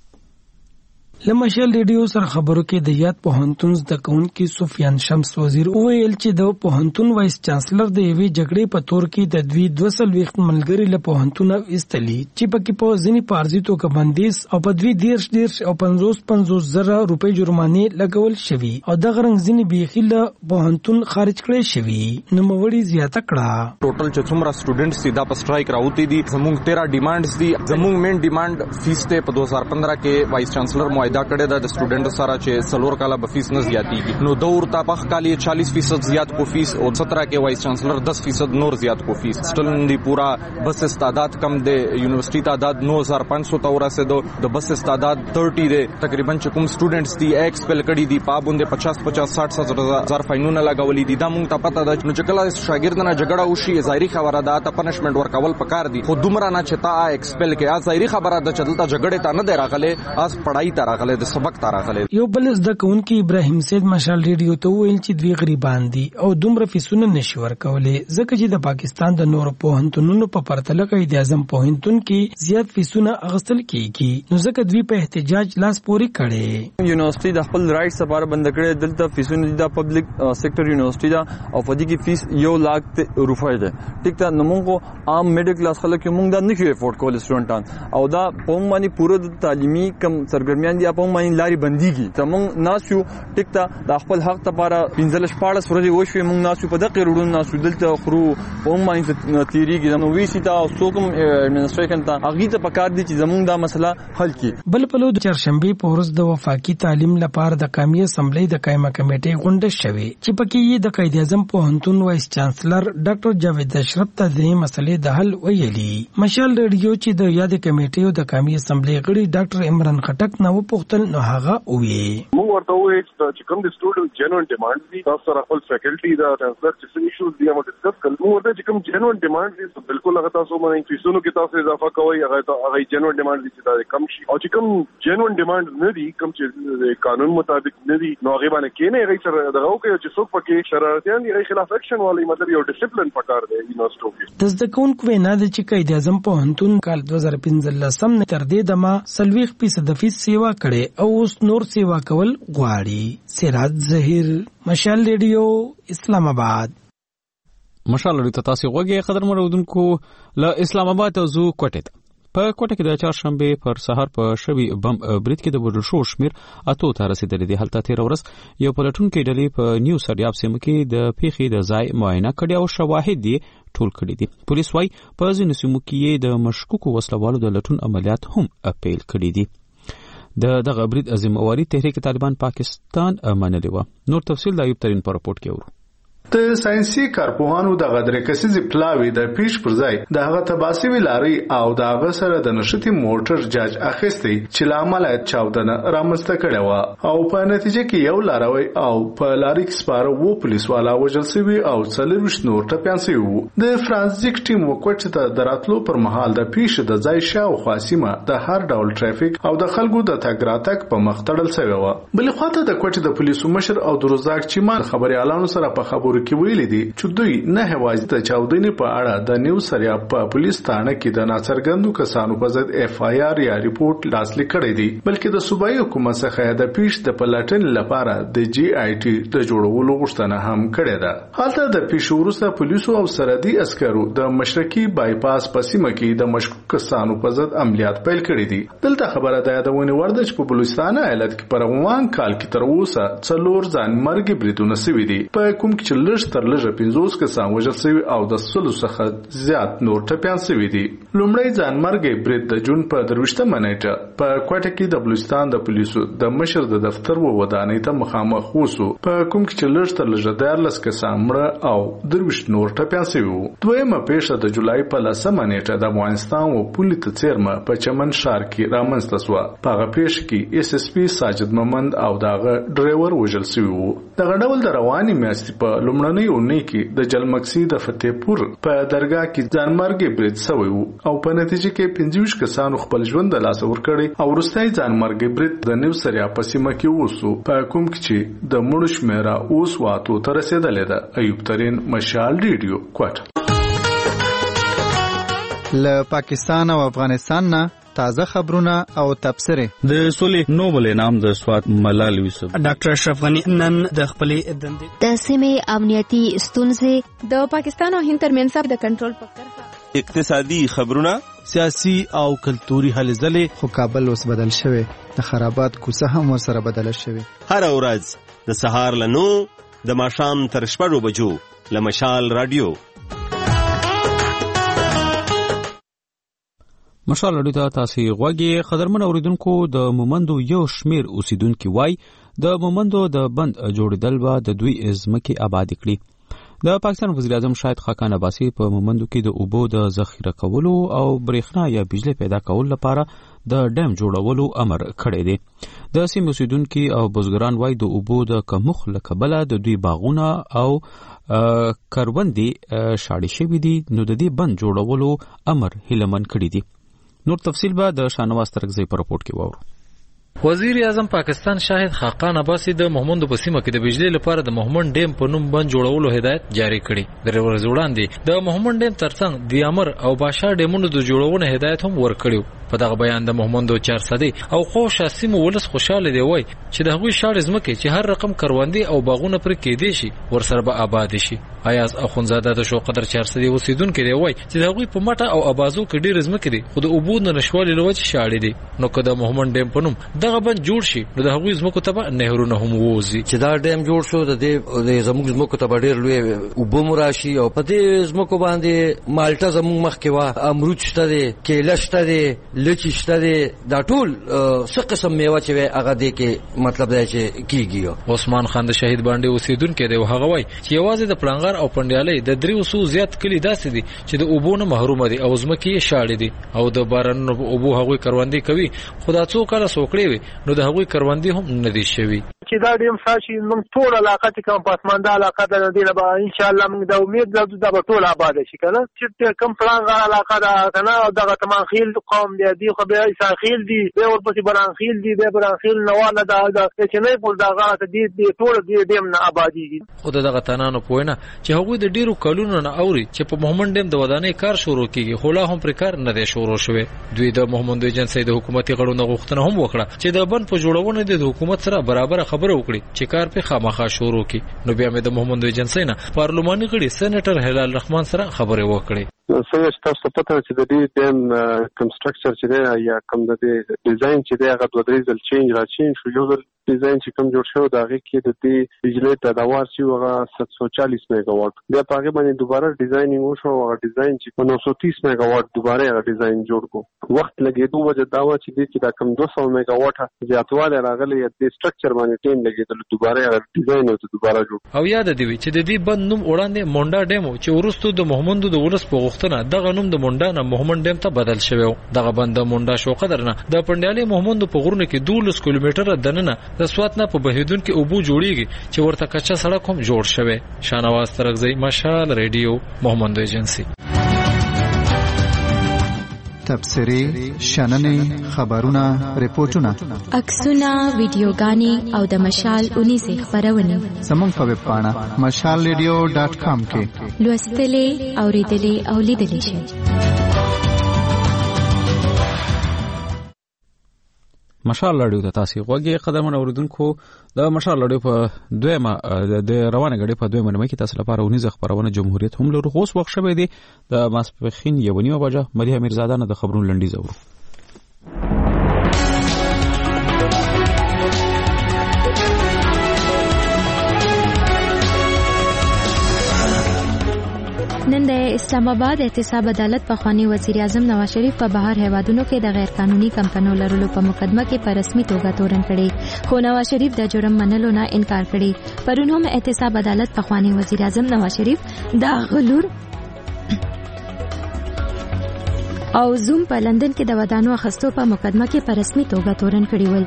لمشل ریډیو سره خبرو کې د یاد پوهنتون زده کوونکي سفیان شمس وزیر وویل چې د پوهنتون وایس چانسلر د یوې جګړې په تور کې د دوی 200 ملګري له پوهنتون ایستلي چې پکې په ځینی پارځي توګه بندیز او په دوی 10 او 50 زره روپۍ جرمانه لګول شوی او د غرنګ ځینی بیخي له پوهنتون خارج کړي شوی. نو موړي زیاته کړه ټوټل چې څومره سټوډنټس سیدا په سټرایک راوتی دي زموږ 13 ډیمانډز دي. زموږ مین ډیمانډ فیس ته په 2015 کې وایس چانسلر دا کړه د سټوډنټ سره چې سلور کاله به فیس نه زیاتېږي نو دور تا په کالي 40% زیات کو فیس او 17 کې وایس چانسلر 10% نور زیات کو فیس سټلن دی پورا بس استعداد کم دی. یونیورسيټي تعداد 9500 ته ورسېدو د بس استعداد 30 دی. تقریبا چې کوم سټوډنټس دی ایکسپل کړي دي پابوندې 50 60 فاینونه لګولې دي. دا مونږ ته پته ده چې کله شاګرد نه جګړه وشي ظاهري خبره ده ته پنشمنت ورکول پکار دي خو دومره نه چې تا ایکسپل کې ظاهري خبره ده چې دلته جګړه ته نه دی راغله اس پړای ته راغله د سبق ته راغله. یو بل زده کوونکی ابراهیم سید مشال ریډیو ته ویل چې دوی غریبان دي او دومره فیسونه نشي ورکولې ځکه چې د پاکستان د نورو پوهنتونونو په پرتله قائد اعظم پوهنتون کې زیات فیسونه اغستل کیږي نو ځکه دوی په احتجاج لاس پوري کړي. یونیورسيټي د خپل رائټس لپاره بند کړي دلته فیسونه د پبلک سېکټر یونیورسيټي دا او په دې کې فیس 1 لک روپۍ ده. ټیک ته نو موږ عام میډل کلاس خلک موږ دا نه کیږي افورډ کول سټوډنټان او دا په باندې پوره د تعلیمي کم سرګرمیان دي په باندې لاري بنديږي زمونږ ناسو ټیک ته د خپل حق لپاره 15 ورځې وشوي موږ ناسو په دغه روډونو ناسو دلته خرو په باندې تیریږي نو ویسي تا څوک ایڈمنسټریشن ته هغه ته پکار دي چې زمونږ دا مسله حل کړي. بل په لور د چهارشنبه په ورځ د وفاقي تعلیم لپاره د قومي اسمبلی د قائمه کمیټې غونډه شوې چې پکې یې د قائد اعظم پوهنتون وایس چانسلر ډاکټر جاوید اشرف ته د مسلې د حل ویلي. مشال ریډیو چې د یاد کمیټې او د قومي اسمبلی غړي ډاکټر عمران خټک نو پوښتل نو هغه وی موږ ورته وایو چې کوم د سټوډنټ جنوین ډیمانډز دي تاسو سره خپل فیکلټي دا چانسلر چې ایشوز دي موږ ډسکس کړو. موږ ورته چې کوم جنوین ډیمانډز دي بالکل هغه تاسو باندې فیسونو کې تاسو اضافه کوئ هغه جنوین ډیمانډز دي چې دا کم شي او چې کوم جنوین ډیمانډز نه دي کوم چې قانون مطابق نه دي نو هغه باندې کې نه هغه سره دغه کوي چې څوک پکې شرارتيان دي خلاف اکشن والی مطلب یو ډیسپلین پکار دی یونیورسيټي کې. د زده کوونکو وینا ده چې قائد اعظم پوهنتون کال 2015 نه تر دې دمه 40% فیس سیوا کړي او اوس نور سیوا کول غواړي. سراج زهیر مشال ریډیو اسلام آباد. مشال ریډیو ته تاسو غوږی قدرمن اودونکو له اسلام آباد ته زو کوټه ته په کوټه کې د چهارشنبه پر سهار په شوی بم برید کې د وډل شو شمیر اتو ته رسیدلې دي. هلته تیر ورځ یو پلټون کې ډلې په نیو سریاب سیمه کې د پیخي د ځای معاینه کړي او شواهد دي ټول کړي دي. پولیس وايي په ځینو سیمو کې د مشکوکو وسلوالو د لټون عملیات هم اپیل کړي دي. دغه برید ذمہواری تحریک طالبان پاکستان منلې و. نور تفصیل د ایوب ترين په راپورټ کې ورو. د ساينسي کارپوهانو د غدرې کسيزي پلاوي د پیش پر ځای د هغه تباسي ویلاري او د هغه سره د نشتی موټر جاج اخیستي چې لامل چاودنه رامسته کړي و او په نتیجه کې یو لاروي او په لاري کې سپاره وو پولیس والا وژل شوی او څلور نور ټپيان شوی وو. د فرانسیک ټیم وکړه ته دراتلو پر مهال د پیش د ځای شاو خاصیمه د هر ډول ټرافیک او د خلکو د تګ راتګ په مخ تړل شوی و. بل خواته د کوټه د پولیسو مشر او دروزاک چیمان خبري اعلان سره په خبرو کې ویلي دي چې دوی نه هواز د چاودنې په اړه د نیو سریاب په پولیس ثانه کې د ناڅرګندو کسانو په ضد اف آی آر یا ریپورت لاسلیک کړی دی بلکې د صوبایي حکومت څخه د پیش د پلاتن لپاره د جی آی ټي د جوړولو غوښتنه هم کړې ده حالته د پیش وروسته پولیسو او سرحدي عسکرو د مشرقي بایپاس په سیمه کې د مشکوک کسانو په ضد عملیات پیل کړي دي دلته خبره ده د ونی ورده چې په بلوچستان ایالت کې پر روان کال کې تر اوسه 4 ځان مرګ بریدونه شوي دي په کوم کې چې لږ تر لږه 50 کسان وژل شوي او د 100 څخه زیات نور ټپيان شوي دي لومړی ځان مرګ برید د جون په 23 منېټه په کوټه کې د بلوچستان د پولیسو د مشر د دفتر و ودانۍ ته مخامخ وسو په کوم کې چې لږ تر لږه 14 کسان مړه او 23 نور ټپيان شوي وو دویمه پیښه د جولای په 10 منېټه د افغانستان و پولیس څیرمه په چمن ښار کې رامنځته شوه په هغه پیښه کې اس اس پی ساجد محمد او دغه ډرایور وژل شوی وو دغه ډول د رواني میاشتې په لومړنۍ اونۍ کې د جلمکسي د فتحپور په درگاه کې ځانمرګ برید شوی وو او په نتیجه کې 25 کسانو خپل ژوند د لاسه ورکړي او وروستۍ ځانمرګ برید د نیو سریاب په سیمه کې وسو په کوم کې چې د مړو شمیره اوس واتو ته رسیدلې ده ایوب ترين مشال ریډیو کوټ له پاکستان او افغانستان نه تازه خبرونه او تبصره د سولې نوبل انعام د سوات ملال یوسف ډاکټر اشرف غنی نن د خپلې دندې د سیمې امنیتي ستونزې د پاکستان او هند ترمنځ د کنټرول په کرښه اقتصادي خبرونه سیاسي او کلتوري هلې ځلې خو کابل اوس بدل شوی د خرابات کوڅه هم ورسره بدل شوی هر ورځ د سهار له 9 د ماښام تر 6 بجو له مشال رادیو مشال رادیو ته تاسو غوږی قدرمن اوریدونکو د مومندو یو شمیر اوسیدونکو وای د مومندو د بند جوړیدل به د دوی ازمکه آباد کړي د پاکستان وزیر اعظم شاهد خاقان عباسی په مومندو کې د اوبو د ذخیره کولو او برېښنا یا بجلی پیدا کولو لپاره د ډیم جوړولو امر کړی دی د سیمې اوسیدونکو او بزګران وای د اوبو د کمښت له کبله د دوی باغونه او کروندې شاړې شوي دي نو د دې بند جوړولو امر هیلمن کړی دی نور تفصیل به د شانواز ترکزی پر رپورت کې وورو وزیر اعظم پاکستان شاهد خاقان عباسی د محمد په سیمه کې د بجلی لپاره د محمد ډیم په نوم بند جوړولو هدایت جاری کړي د ورځ وړاندې د محمد ډیم ترڅنګ د امر او باشا ډیمونو د جوړولو هدایت هم ورکړیو په دغه بیان د محمد 400 او خوش سیمه ولس خوشاله دی وای چې د هغوی شاړ ازمکه چې هر رقم کروندې او باغونه پر کې دي شي ورسره به آباد شي ایاز اخونزاده د شو قدر 400 اوسیدونکو دی وای چې د هغوی په مټه او ابازو کې ډیر ازمکه دي خو د اوبو نشوالي لوجه شاړې دي نو کله محمد ډیم په نوم دغه بند جوړ شي نو د هغوی زمکو ته نهرونه هم ووزي چې دا ډیم جوړ شو د زموږ زمکو ته ډیر لوی اوبو مراشي او په دې زمکو باندې مالټا زموږ مخ کې وا امرود شته دي کېله شته دي لچی شته دي دا ټول څه قسم میوه چې هغه دې کې مطلب دی چې کیږي عثمان خان د شهید باندې اوسیدونکو دی هغه وای چې یوازې د پلانګار او پندیالې د 300 زیات کلی داسې دي چې د اوبو نه محروم دي او زمکه یې شاړې دي او د بارانونو اوبو هغوی کروندې کوي خدا څو کله سوکړي وي نو د هغوی کروندې هم نه دي شوي چې دا ډیم ساشي موږ ټول علاقه ته کوم پاتمانده علاقه د دې لپاره ان شاء الله موږ د امید لرو دا به ټول آباد شي کنه چې کوم پلانګار علاقه دا کنه او دغه تمام خیل قوم دی خو به اساخیل دي به ورپسې برانخیل دي به برانخیل نواله دا چې نه په دغه دې ټول دې ډیم نه آبادیږي خو دغه تنانو پوینه چې هغوی د ډیرو کلونو نه اوري چې په محمد ډیم د ودانۍ کار شروع کیږي خو لا هم پر کار نه دی شروع شوی دوی د محمد ایجنسی د حکومتي غړو نه غوښتنه هم وکړه چې د بند په جوړونه د حکومت سره برابر خبره وکړي چې کار په خامخا شروع کی نو بیا مې د محمد ایجنسی نه پارلماني غړي سېنیټر هلال رحمان سره خبره وکړي څنګه چې تاسو پته چې د دې ډیم کوم سټرکچر چې دی یا کوم د ډیزاین چې دی هغه دوه درې ځل چینج را چینج شو یو ځل ډیزاین چې کوم جوړ شو دا هغه کې د دې بجلی پیداوار چې هغه 740 میگاواټ بیا په هغه باندې دوباره ډیزاینینګ وشو هغه ډیزاین چې 930 میگاواټ دوباره هغه ډیزاین جوړ کو وخت لګیدو وجه دا و چې د چې دا کوم 200 میگاواټ زیاتواله راغلی د سټرکچر باندې ټیم لګیدل دوباره هغه ډیزاین او دوباره جوړ او یاد دی چې د دې بند نوم وړاندې مونډا ډیم چې ورستو د محمد د ولس په غوښتنه دغه نوم د مونډا نه محمد ډیم ته بدل شوی دغه بند مونډا شو قدر نه د پندیالې محمد په غرونه کې 12 کیلومتره دننه د سوات نه په بهیدون کې اوبو جوړیږي چې ورته کچا سړک هم جوړ شوی شانواز ترغزی مشال ریډیو محمد ایجنسی تبصرې شننې خبرونه ریپورتونه عکسونه ویډیوګانې او د مشال 19 خبرونه زموږ په ویب پاڼه mashalradio.com کې لوستلې اوریدلې او لیدلې شئ. مشال رادیو ته تاسو غوږی قدمونه اوریدونکو د مشال رادیو په دویمه د روانه غړي په دویمه نیمه کې تاسو لپاره ونیزه خبرونه جمهوریت هم لرو. اوس وخت شوه دی د ماسپخین 1:30 بجې مليحه میرزاده نه د خبرونو لنډیز اورو. نن د اسلام آباد احتساب عدالت په خوانی وزیر اعظم نواز شریف په بهر هیوادونو کې د غیر قانوني کمپنیو لرلو په مقدمه کې په رسمي توګه تورن کړي، خو نواز شریف د جرم منلو نه انکار کړي. پرون هم احتساب عدالت په خوانی وزیر اعظم نواز شریف د غلور او زوم په لندن کې د ودانو اخستو په مقدمه کې په رسمي توګه تورن کړي ول.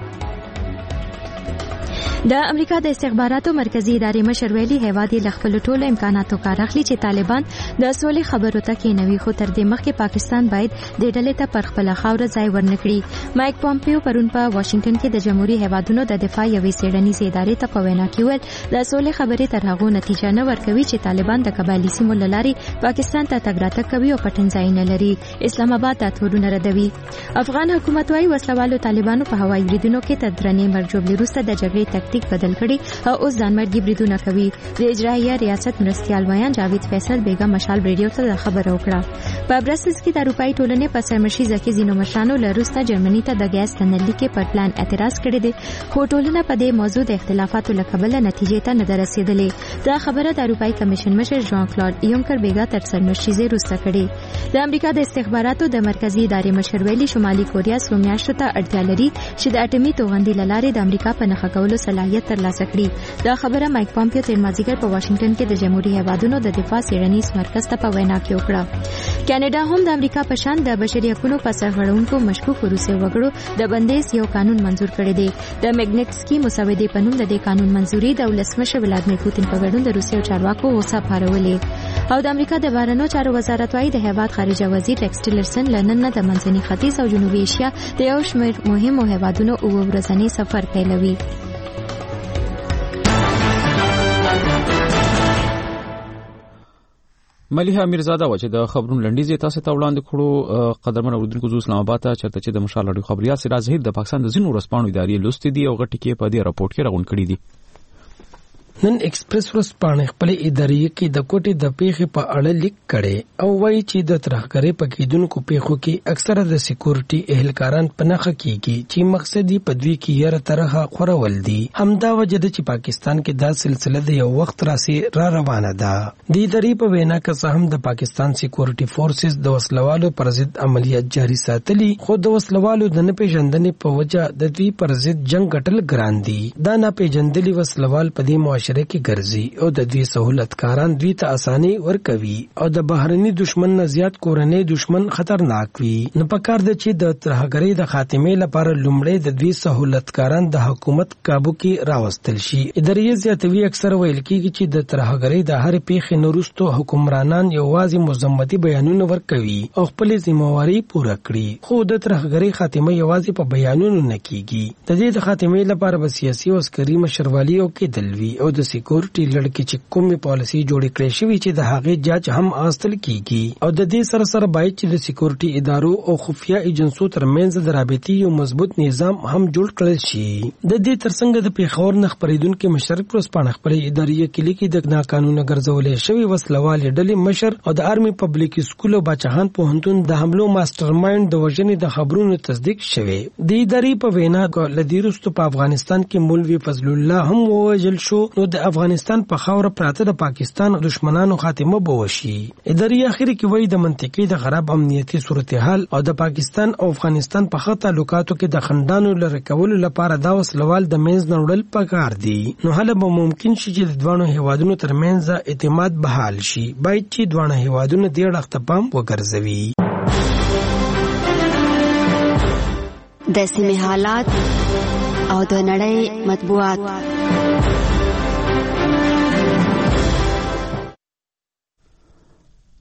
د امریکا د استخباراتو مرکزی ادارې مشر ویلي هیواد له خپل ټولو امکاناتو کار اخلي چې طالبان د سولې خبرو ته کېنوي، خو تر دې مخکې پاکستان باید د ډلې ته پر خپل خاوره ځای ورنکړي. مایک پومپیو پرون په واشنگټن کې د جمهوریت هیوادونو د دفاع یوې څېړنیزې ادارې ته په وینا کې ویل د سولې خبرې تر هغو نتیجه نه ورکوي چې طالبان د قبایلي سیمو له لارې پاکستان ته تګ راتګ کوي او پټن ځای نه لري. اسلام آباد دا تورونه ردوي. افغان حکومت وايي وسلوالو طالبانو په هوایي بریدونو کې تر درنې مرګ ژوبلې وروسته د جګړې تکتیک بدل کړي او اوس ځانمرګي بریدونه کوي. د اجرایه ریاست مرستیال ویان جاوید فیصل بیگم مشال ریډیو ته خبر وکړه. په برسلز کې د اروپאי ټولنې په سرمشیزه کې ځینو مشرانو له روسته جرمني ته د ګیس تنلي کې پر پلان اعتراض کړی دی، خو ټولنه په دې موضوع د اختلافاتو له کبله نتیجې ته نه رسیدلې. دا خبره د اروپאי کمیشن مشر ژان کلاود یونکر بیګا تر سرمشیزه روسته کړي. د امریکا د استخباراتو د مرکزی ادارې مشر ویلي شمالي کوریا څو میاشتو ته اړتیا لري چې د اټومي توغندي له لارې د امریکا په نښه کولو صلاحیت ترلاسه کړي. دا خبره مایک پومپیو تر مازیګر په واشنگټن کې د جمهوریت هیوادونو د دفاع څېړنیز مرکز ته په وینا کې وکړه. کاناډا هم د امریکا په شان د بشري حقوقو په سرغړونکو مشکوک روسي وګړو د بندیز یو قانون منزور کړی دی. د میګنټسکي مسودې په نوم د دې قانون منزوري د ولسمشر ولادیمیر پوتین په ګډون د روسي چارواکو غوسه پارولې. او د امریکا د بهرنیو چارو وزارت وايي د هیواد خارجه وزیر ریکس ټیلرسن لندن نه د منځني ختیځ او جنوبي ایشیا د یو شمېر مهمو هیوادونو او ورځنی سفر پیلوي. مليحه میرزاده و چې د خبرونو لنډیز تاسو ته وړاندې کړو. قدرمن اوریدونکو زو اسلام آباد ته چرته چې د مشال رادیو خبريال سراج ظهیر د پاکستان د ځینو ورځپاڼو ادارې لوستې دي او غټي کې په دې راپورټ کې راغون کړی دي. نن ایکسپریس ورځپاڼه خپل ادارې کې د کوټې د پیښې په اړه لیک کړي او وایي چې د ترهګرۍ په کېدونکو پیښو کې اکثره د سکیورټي اهلکاران په نښه کېږي چې مقصد یې په دوی کې یره طرحه خورول دي. همدا وجه ده چې پاکستان کې دا سلسله د یو وخت راسي را روانه ده. د ادارې په وینا کې هم د پاکستان سکیورټي فورسز د وسلوالو پر ضد عملیات جاري ساتلي، خو د وسلوالو د نه پیژندنې په وجه د دوی پر ضد جنگ ګټل ګران دي. دا نه پیژندلي وسلوال په دې معاشره کې ګرځي او د دوی سہولتکاران دوی ته اساني ورکوي او د بهرني دشمن نه زیات کورنۍ دشمن خطرناک وي. نو پکار ده چې د ترهګرۍ د خاتمې لپاره لومړی د دوی سہولتکاران د حکومت کابو کې راوستل شي. ادارې زیاتوي اکثر ویل کېږي چې د ترهګرۍ د هر پیښې نورستو حکمرانان یوازې مذمتي بیانونه ورکوي او خپل ذمہواری پوره کړي، خو د ترهګرۍ خاتمه یوازې په بیانونو نه کیږي. د دې د خاتمې لپاره به سیاسي او عسکري مشروالی او کې دلوي او د سکیورټي لړکې چې کومې پالیسي جوړې کړې شوې چې د هغې جاج هم اخیستل کیږي او د دې سره سره باید چې د سکیورټي ادارو او خفیه ایجنسو ترمنځ د رابطې یو مضبوط نظام هم جوړ کړل شي. د دې ترڅنګ د پیښور نه خبرېدونکو مشرک ورځپاڼه خپلې ادارې کې لیکي د ناقانونه ګرځولې شوی وسلوالې ډلې مشر او د آرمي پبلک سکول او باچهان پوهنتون د حملو ماستر مایند د وژنې د خبرونو تصدیق شوی. د ادارې په وینا لدیرستو په افغانستان کې مولوی فضل الله هم ووژل شو، نو د افغانستان په خاور پراته د پاکستان دشمنانو خاتمه بوشي. ادارې اخر کې وایي د منطقي د خراب امنیتي صورتحال او د پاکستان او افغانستان په خط تعلقاتو کې د خندانو لری کولو لپاره دا وسلوال د منځ نړل پکار دي. نو هله به ممکن شي چې د دوه هیوادونو ترمنځ اعتماد بحال شي. باید چې دوه هیوادونو دې اړخ ته پام وګرځوي. د سیمې حالات او د نړۍ مطبوعات.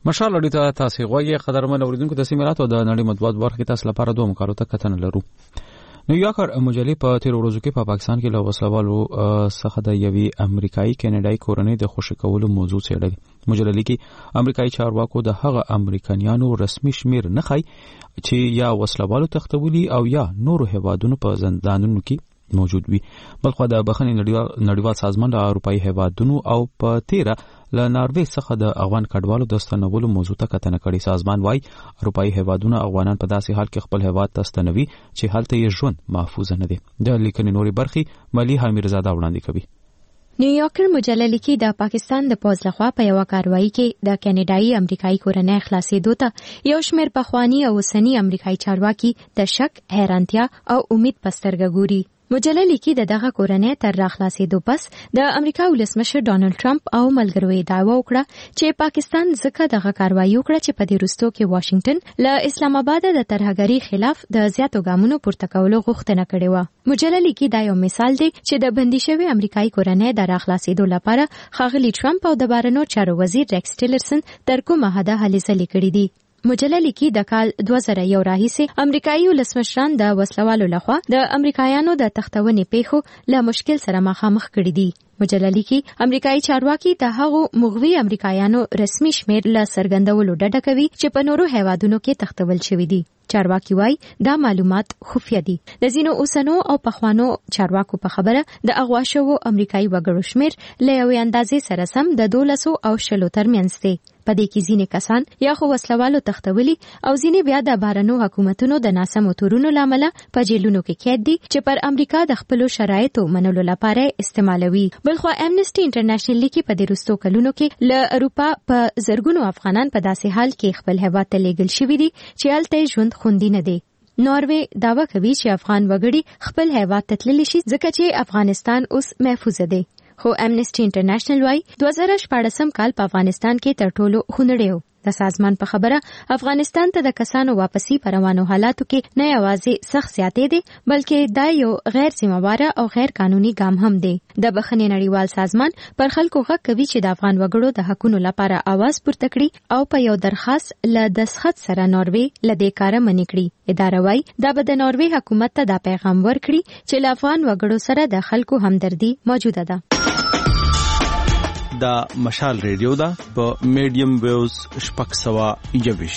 مشال اړیته تاسو غوږی قدرمن اوریدونکو د سیمه راتو د نړۍ مطبوعات برخه تاسو لپاره دوه مقالو ته کتنه لرو. نیویارکر مجلې په تیر ورځو کې په پاکستان کې له وسلوالو څخه د یوې امریکایي کینیډایي کورنۍ د خوشی کولو موضوع څېړلې. مجلې لیکي امریکایي چارواکو د هغه امریکایانو رسمي شمیر نه خای چې یا وسلوالو تختولي او یا نورو هیوادونو په زندانونو کې موجود وي. بلخو د بخښنې نړیوال سازمان د اروپאי هیوادونو او په تیره له ناروې څخه د افغان کډوالو د ستنولو موضوع ته کتنه کړې. سازمان وايي اروپאי هیوادونو افغانان په داسې حال کې خپل هیواد ته ستنوي چې هلته یې ژوند محفوظ نه دی. د لیکنې نورې برخې ملیحه امیرزاده وړاندې کوي. نیویارکر مجله لیکي د پاکستان د پوځ لخوا په یو کاروایی کې د کینیډایي امریکایي کورنۍ خلاصېدو ته یو شمېر پخوانی او اوسنی امریکایي چارواکي د شک، حیرانتیا او امید په سترګه ګوري. مجله لیکي دغه کورنۍ تر راخلاصېدو پس د امریکا ولسمشر ډانلډ ټرمپ او ملګرو دعوا وکړه چې پاکستان ځکه دغه کاروایی وکړه چې په دې وروستو کې واشنگټن له اسلام آباد د ترهګرۍ خلاف د زیاتو ګامونو پورته کولو غوښتنه کړې و. مجله لیکي دا یو مثال دی چې د بندي شوی امریکایي کورنۍ د راخلاصېدو لپاره ښاغلي ټرمپ او د بهرنیو چارو وزیر ریکس ټیلرسن تر کومه حده هلې ځلې کړې دي. مجله لیکي د کال 2001 راهیسې امریکایي ولسمشران د وسلوالو لخوا د امریکایانو د تختونې پیښو له مشکل سره مخامخ کړي دي. مجله لیکي امریکایي چارواکي د هغو مغوي امریکایانو رسمي شمیر له څرګندولو ډډه کوي چې په نورو هیوادونو کې تختول شوي دي. چارواکي وايي دا معلومات خفیه دي. د ځینو اوسنو او پخوانو چارواکو په خبره د اغوا شوو امریکایي وګړو شمیر له یوې اندازې سره سم د 12 او 10 ترمنځ دی. په دې کې ځینې کسان یا خو وسلوالو تختولي او ځینې بیا د بهرنیو حکومتونو د ناسمو تورونو لامل په جیلونو کې قید دي چې پر امریکا د خپل شرایطو منلو لپاره استعمالوي. بلخو امنیسټي انټرنیشنل لیکي په دې وروستو کلونو کې له اروپا په زرګونو افغانان په داسې حال کې خپل هیواد ته لیږل شوي دي چې هلته ژوند خوندي نه دی. ناروې دعوا کوي چې افغان وګړي خپل هیواد ته تللی شي ځکه چې افغانستان اوس محفوظ دی. خو امنیسټي انټرنیشنل وايي 2014 کال په افغانستان کې تر ټولو خونړی و. د سازمان په خبره افغانستان ته د کسانو واپسی په روانو حالاتو کې نه یوازې سخت زیاتې دي بلکې دا یو غیر ذمہواره او غیر قانوني ګام هم دی. د بخښنې نړیوال سازمان پر خلکو غږ کوي چې د افغان وګړو د حقونو لپاره आवाज پورته کړي او په یو درخواست له دسخط سره ناروې له دې کاره منې کړي. اداره وايي دا به د ناروې حکومت ته دا پیغام ورکړي چې له افغان وګړو سره د خلکو همدردي موجوده ده. دا مشال ریډیو دا په میډیم ویوز شپږ سوه یویش.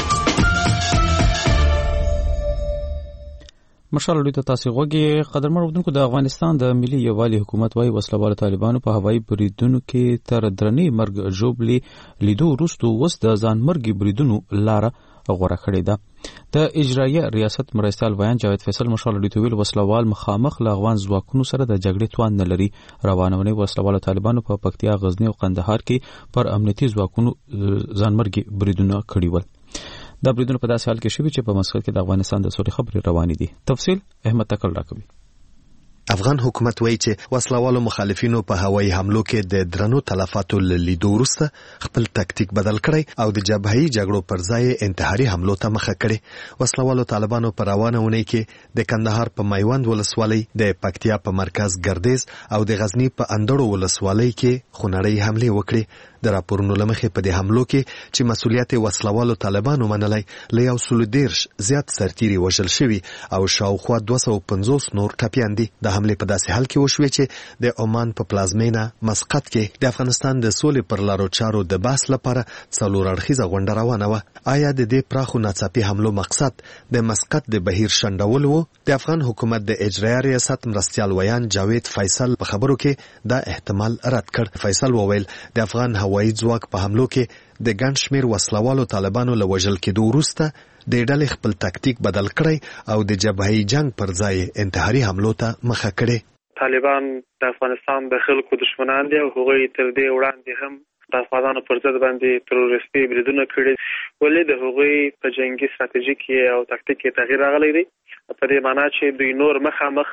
مشال ریډیو تاسو غوږی قدرمن اوریدونکو د افغانستان د ملي یووالي حکومت وايي وسلوال طالبانو په هوایي بریدونو کې تر درنې مرګ ژوبلي لیدو وروسته وس د ځان مرګي بریدونو لاره غوړه کړې ده. د اجرایه ریاست مرستیال ویان جاوید فیصل مشال ریډیو ویل وسلوال مخامخ له افغان ځواکونو سره د جګړې توان نه لري. روانونه وسلوال طالبانو په پکتیا، غزنی او قندهار کې پر امنیتي ځواکونو ځان مرګي بریدونه کړي ول. دا بریدونه په داسې حال کې شوي چې په مسقط کې د افغانستان د سولې خبرې روانې دي. تفصیل احمد تکل راکوي. افغان حکومت وایي چې وسلوالو مخالفینو په هوایي حملو کې د درنو تلفاتو لیدو وروسته خپل تکتیک بدل کړی او د جبهي جګړو پر ځای انتحاري حملو ته مخه کړې. وسلوالو طالبانو په روانه اونۍ کې د کندهار په میوند ولسوالۍ، د پکتیا په مرکز ګردیز او د غزنی په اندړو ولسوالۍ کې خونړۍ حملې وکړې. د راپورونو لمخې په دې حملو کې چې مسؤلیت وسلوالو طالبانو منلای له 130 زیات سرتیري وژل شوي او شاوخوا 250 نور ټپیان دي. د حملې په داسې حال کې وشوې چې د عمان په پلازمینه مسقط کې د افغانستان د سولې پر لارو چارو د بحث لپاره څلور اړخیزه غونډه روانه وه. آیا د دې پراخو ناڅاپي حملو مقصد د مسقط د بهیر شنډول و؟ د افغان حکومت د اجرایه ریاست مرستیال ویان جاوید فیصل په خبرو کې دا احتمال رد کړ. فیصل وویل د افغان هوایي ځواک په حملو کې د ګڼ شمېر وسلوالو طالبانو له وژل کېدو وروسته د ډلې خپل تکتیک بدل کړی او د جبهي جنگ پر ځای انتحاري حملو ته مخه کړې. طالبان د افغانستان د خلکو دشمنان دي او هغوی تر دې وړاندې هم د افغانانو پر ضد باندې تروریستي بریدونه کړي، ولې د هغوی په جنگي ستراتیژي کې او تکتیک کې تغییر راغلی دی. په دې معنا چې دوی نور مخامخ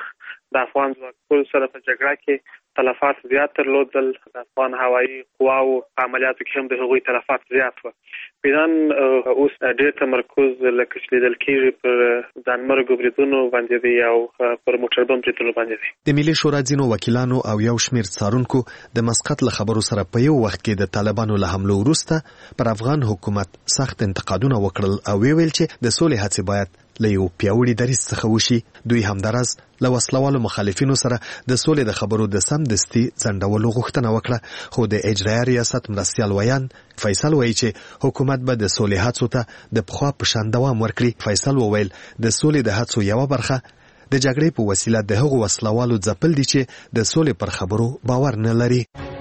د افغان ځواکونو سره په جګړه کې تلفات زیات درلودل. د افغان هوایي قواو عملیاتو کې هم د هغوی تلفات زیات و. پیران اوس ډېر تمرکز لکه چې لیدل کېږي پر ځانمرګو بریدونو باندې دی او پر موټر بم بریدونو باندې دی. د ملي شورا ځینو وکیلانو او یو شمېر څارونکو د مسقط له خبرو سره په یو وخت کې د طالبانو له حملو وروسته پر افغان حکومت سخت انتقادونه وکړل او ویل چې د سولې هڅې باید له یو پیاوړي دریځ څخه وشي. دوی همدارس له وسلوالو مخالفینو سره د سولې د خبرو د سمدستي ځنډولو غوښتنه وکړه، خو د اجرایي ریاست مرستیال ویان فیصل وایي چې حکومت به د سولې هڅو ته د پخوا په شان دوام ورکړي. فیصل وویل د سولې د هڅو یوه برخه د جګړې په وسیله د هغو وسلوالو ځپل دي چې د سولې پر خبرو باور نه لري.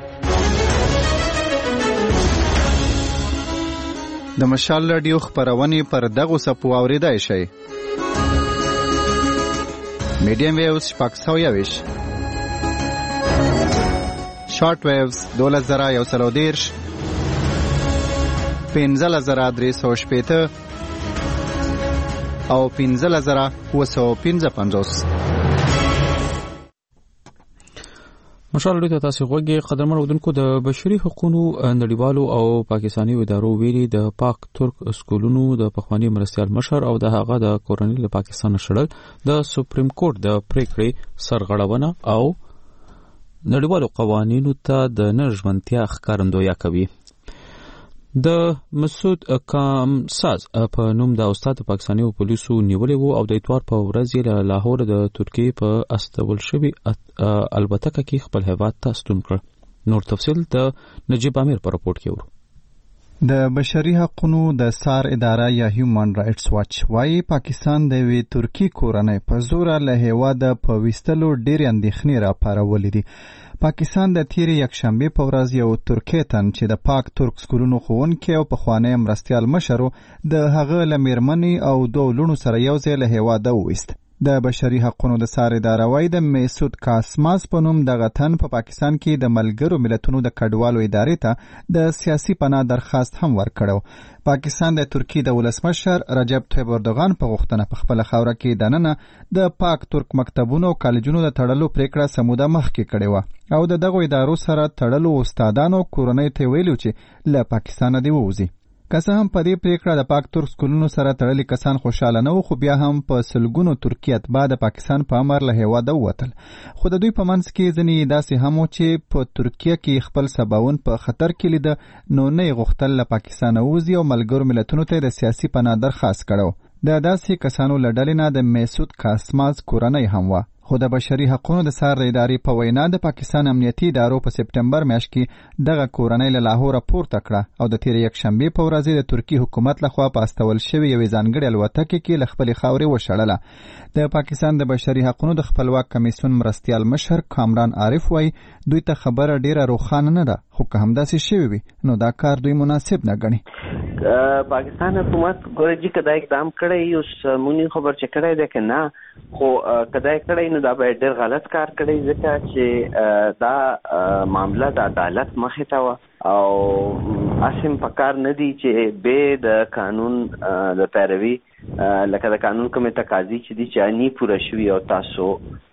د مشال رادیو خبرونه پر دغه سپو اوریدای شي. میډیم ویوز شپږ یوش، شارټ ویوز 2130، 15350 او 15750. مشال لري تاسو غوږی قدرمن ودونکو د بشري حقوقو نړیوالو او پاکستاني ادارو ویلي د پاک ترک سکولونو د پخوانی مرستیال مشر او د هغه د کورنۍ له پاکستان شړل د سپریم کورټ د پریکړې سرغړونه او نړیوالو قوانینو ته د نرجمنتیا ښکارندویي کوي. د مسعود کامساز په نوم د استاد پاکستاني پولیسو نیولې وو او د اتوار په ورځ یې له لاهور د ترکیې په استول شوی البتکه کې خپل هیواد ته ستون کړ. نور تفصیل د نجیب امیر په راپورټ کې ورو. د بشري حقوقو د سار اداره یا هیومن رائټس واچ وايي پاکستان د وی ترکی کورنۍ په زور له هیواده په وستلو ډېر اندېښنې را پارولې دي. پاکستان د تیری یکشنبه په ورځ یو ترکیتن چې د پاک ترک سکولونو ښوونکي او پخوانی مرستیال مشرو د هغه لمرمنې او دوه لونو سره یو ځای له هیواده وویست. د بشري حقوقو د سار اداره وايي د مسعود کاسماس په نوم دغه تن په پاکستان کې د ملګرو ملتونو د کډوالو ادارې ته د سیاسي پناه درخواست هم ورکړو. پاکستان د ترکی د ولسمشر رجب طیب اردوغان په غوښتنه په خپل خاوره کې دننه د پاک ترک مکتبونو او کالجونو د تړلو پریکړه سموده مخکې کړې و او د دغه ادارو سره تړلو استادانو کورنۍ ته ویلو چې له پاکستان دی ووزي. که څه هم په دې پریکړه د پاک ترک سکولونو سره تړلي کسان خوشاله نه وو، خو بیا هم په سلګونو ترکی اتباع د پاکستان په امر له هیواده ووتل. خو د دوی په منځ کې ځینې داسې هم وو چې په ترکیه کې خپل سباون په خطر کې لیده، نو نه یې غوښتل له پاکستانه ووځي او ملګرو ملتونو ته د سیاسي پناه درخواست کړو. د داسې کسانو له ډلې نه د مسعود کاسماز کورنۍ هم وه. خو د بشري حقوقو د سار ادارې په وینا د پاکستان امنیتي ادارو په سپټمبر میاشت کې دغه کورنۍ له لاهور پورته کړه او د تیر یکشنبه په ورځ د ترکی حکومت لخوا په استول شوی یو ځانګړي الوتکه کې له خپل خاورې وشړله. د پاکستان د بشري حقوقو د خپلواک کمیسیون مرستیال مشر کامران عارف وایي دوی ته خبره ډیره روښانه نه ده، خو که همداسې شوی وي نو دا کار دوی مناسب نه ګڼي. پاکستان حکومت ګورې چې کدا اقدام کړی اوس مونږ خبر چې کړی ده که نه، خو کدا کړی نو دا به ډېر غلط کار کړی ځکه چې دا معامله د عدالت مخې ته وه او اسیم پکار نه دی چې به د قانون د پیروي لکه د قانون کومې تقاضي چې دي چې نی پوره شوي او تاسو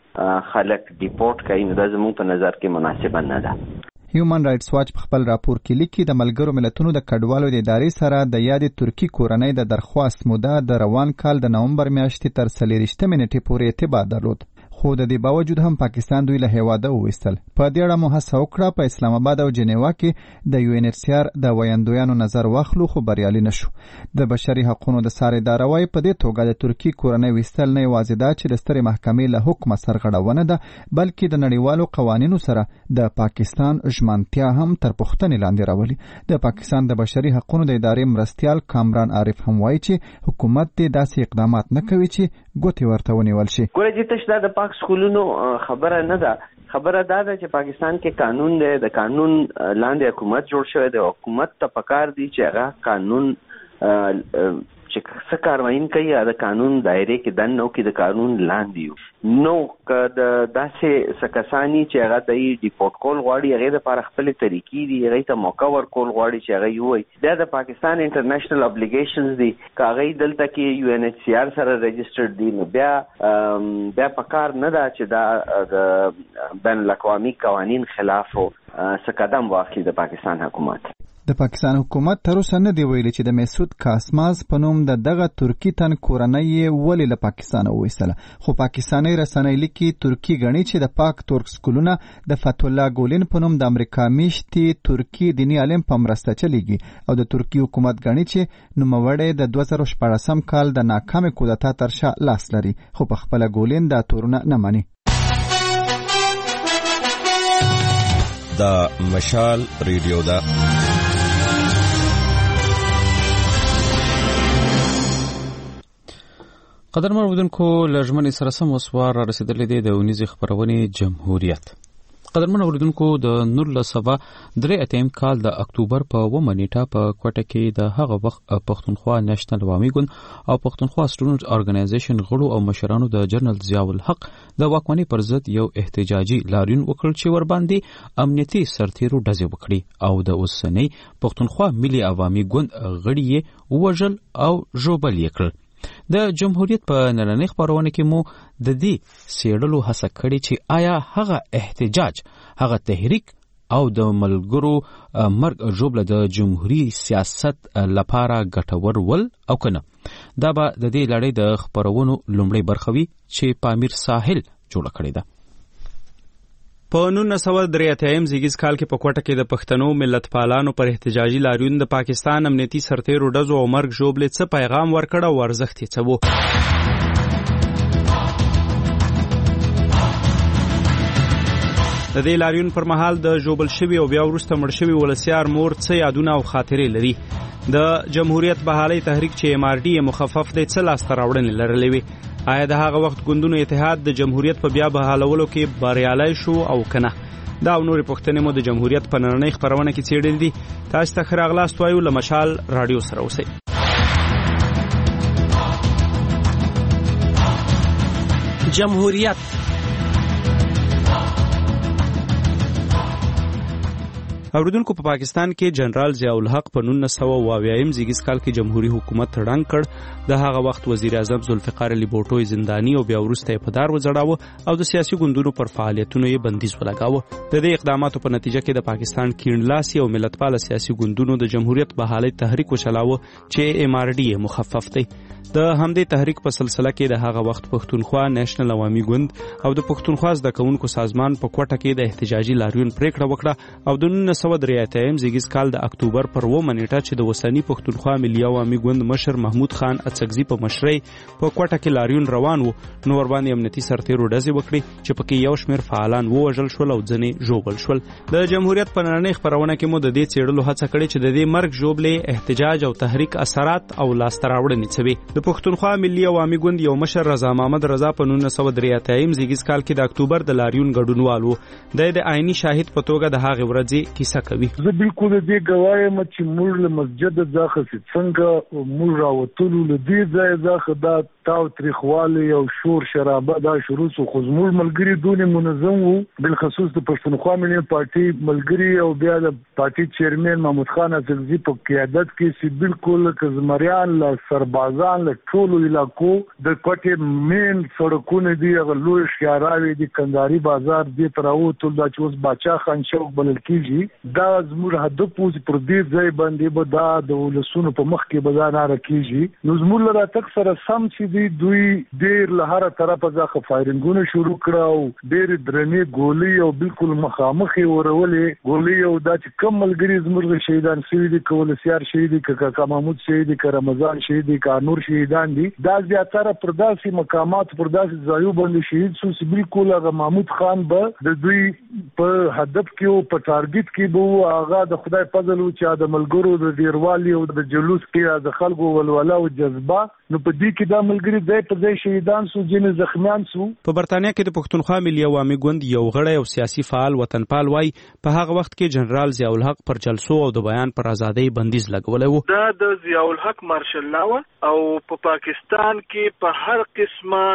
خلک ډیپورټ کوي، نو دا زموږ په نظر کې مناسبه نه ده. هیومن رائټس واچ په خپل راپور کې لیکي د ملګرو ملتونو د کډوالو د ادارې سره د یادې ترکی کورنۍ د درخواست موده د روان کال د نومبر میاشتې تر 30 نیټې پورې ارتباط درلود، خو د دې باوجود هم پاکستان دوی له هیواده وویستل. په دې اړه مو هڅه وکړه په اسلام آباد او جنیوا کې د UNHCR د ویاندویانو نظر واخلو، خو بریالي نشو. د بشري حقوقو د سار اداره وايي په دې توګه د ترکی کورنۍ ویستل نه یوازې دا چې د سترې محکمې له حکمه سرغړونه ده، بلکې د نړیوالو قوانینو سره د پاکستان ژمنتیا هم تر پوښتنې لاندې راولي. د پاکستان د بشري حقوقو د ادارې مرستیال کامران عارف هم وايي چې حکومت دې داسې اقدامات نه کوي چې ګوتې ورته ونیول شي. ګورې چې تاسو د پاک سکولونو خبره نه ده، خبره دا ده چې پاکستان کې قانون دی، د قانون لاندې حکومت جوړ شوی دی. حکومت ته پکار دی چې هغه قانون چې څه کاروایي کوي د قانون دایره کې دن نو کې د قانون لاندې نو که داسې سکسانی چې هغه د ډیپورټ کول غواړي هغه د پر خپل طریقې دی هغه ته موقع ورکول غواړي چې هغه یوي د پاکستان انټرنیشنل ابلیګیشنز دی کاغی دلته کې UNHCR سره رجسټرډ دی نو بیا پکار نه دا چې دا د بین الاقوامي قوانین خلاف څه قدم واخلي د پاکستان حکومت. د پاکستان حکومت تر اوسه نه دی ویلي چې د مسعود کاسماز په نوم دغه ترکی تن کورنۍ ولې له پاکستان وېستله خو پاکستاني رسنۍ لیکي ترکی غني چې د پاک ترک سکولونه د فتح الله ګولین په نوم د امریکا میشتي ترکی دینی عالم په مرسته چلیږي او د ترکی حکومت غني چې نوموړی د 2014 کال د ناکامه کودتا تر شا لاس لري خو په خپل ګولین د تورونه نه مانی. دا مشال ریډیو دا قدرمن اوریدونکو لږمن سره سم وسوار را رسیدلې دي د ونیزي خبرونه جمهوریت. قدرمن اوریدونکو د 1983 کال د اکتوبر په 1 نیټه په کوټه کې د هغه وخت پښتونخوا نېشنل عوامي ګوند او پښتونخوا سټوډنټ ارګنایزیشن غړو او مشرانو د جنرال ضیاء الحق د واکمنۍ پر ضد یو احتجاجي لاریون وکړ چې ور باندې امنیتي سرتیرو ډزې وکړي او د اوسنۍ پښتونخوا ملي عوامي ګوند غړي وژل او ژوبل یې کړل. د جمهوریت په نننۍ خبرونه کې مو د دې سیړلو هڅه کړې چې آیا هغه احتجاج هغه تحریک او د ملګرو مرګ ژوبله د جمهوریت سیاست لپاره ګټور ول او کنه. دا به د دې لړۍ د خبرونو لومړی برخوي چې پامیر ساحل جوړ کړی ده. په 1983 زیږیز کال کې په کوټه کې د پښتنو ملت پالانو پر احتجاجي لاریون د پاکستان امنیتي سرتیرو ډزو او مرګ ژوبلې څه پیغام ورکړ او ارزښت یې څه و. د دې لاریون پر مهال د ژوبل شوي او بیا وروسته مړ شوي ولسیار مور څه یادونه او خاطرې لري. د جمهوریت بحالي تحریک چې MRD مخفف دی څه لاسته راوړنې لرلې وي. آیا د هغه وخت ګوندونو اتحاد د جمهوریت په بیا بحالولو کې بریالی شو او کنه؟ دا او نورې پوښتنې مو د جمهوریت په نننۍ خپرونه کې څېړلې دي. تاسو ته ښه راغلاست وایو له مشال راډیو سره اوسئ. جمهوریت اوریدونکو په پاکستان کې جنرال ضیاء الحق په 1922 زیږیز کال کې جمهوریت حکومت ړنګ کړ. د هغه وخت وزیر اعظم ذوالفقار علي بوټو زنداني او بیا وروسته په دار وځړاوه او د سیاسي ګوندونو پر فعالیتونو یې بندیز ولګاوه. د دې اقداماتو په نتیجه کې د پاکستان کیڼلاسي او ملتپال سیاسي ګوندونو د جمهوریت بحالي تحریک وچلاوه چې MRD مخفف دی. د همدې تحریک په سلسله کې د هغه وخت پښتونخوا نېشنل عوامي ګوند او د پښتونخوا زده کوونکو سازمان په کوټه کې د احتجاجي لاریون پریکړه وکړه او د 1983 زیږیز کال د اکتوبر پر 1 نیټه چې د وسنی پښتونخوا ملي عوامي ګوند مشر محمود خان اڅکزي په مشرۍ په کوټه کې لاریون روان وو. نو ور باندې امنیتي سرتیرو ډزې وکړي چې پکې یو شمېر فعالان ووژل شول او ځینې ژوبل شول. د جمهوریت په نننۍ خپرونه کې مو د دې څېړلو هڅه کړې چې د دې مرګ ژوبلې احتجاج او تحریک اثرات او لاسته راوړنې څه وي. د پښتونخوا ملي عوامي ګوند یو مشر رضا محمد رضا په 1983 زیږیز کال کې د اکتوبر د لاریون ګډونوال وو. د عیني شاهد په توګه د هغې ورځې کیسه کوي. زه بالکل دې ګواه یم چې موږ له مسجد ځخه څنګه موږ راوتلو له دې ځای ځخه دا تاو تریخوالی او شور شرابه دا شروع سو خو زموږ ملګري دونې منظم وو بالخصوص د پښتونخوا ملي پارټي ملګري او بیا د پارټي چیرمن محمود خان اڅکزي په قیادت کې چې بالکل کزمریان له سربازان له ټولو علاقو د کوټې مین سړکونه دي هغه لوی ښکاراوي دي کندهاري بازار دې تر راوتل دا چې اوس باچا خان شوق بلل کېږي دا زموږ هدف وو چې پر دې ځای باندې به دا د ولسونو په مخ کې به دا ناره کېږي. نو زموږ له راتګ سره سم چې دوی ډېر له هره طرفه ځخه فایرنګونه شروع کړه او ډېرې درنې ګولۍ او بالکل مخامخ یې ورولې ګولۍ او دا چې کم ملګري زموږ شهیدان شوي دي که ولسیار شهید دي که کاکا محمود شهید دي که رمضان شهید دي که نور شهید شهیدان دي دا زیاتره پر داسې مقامات پر داسې ځایو باندې شهید شو چې بالکل هغه محمود خان به د دوی په هدف کې او په ټارګټ کې به هغه د خدای فضل او چې د ملګرو د ډیروالي او د جلوس کې د خلکو ولوله او جذبه نو په دې کې د ملګری ځای په ځای شهیدان سو جن زخمیان سو. په برتانیا کې د پښتونخوا ملي عوامي ګوند یو غړی او سیاسي فعال وطنپال وای په هغه وخت کې جنرال ضیاء الحق پر جلسو او د بیان پر ازادۍ بندیز لګولې وو. دا د ضیاء الحق مارشل لا او په پاکستان کې په هر قسمه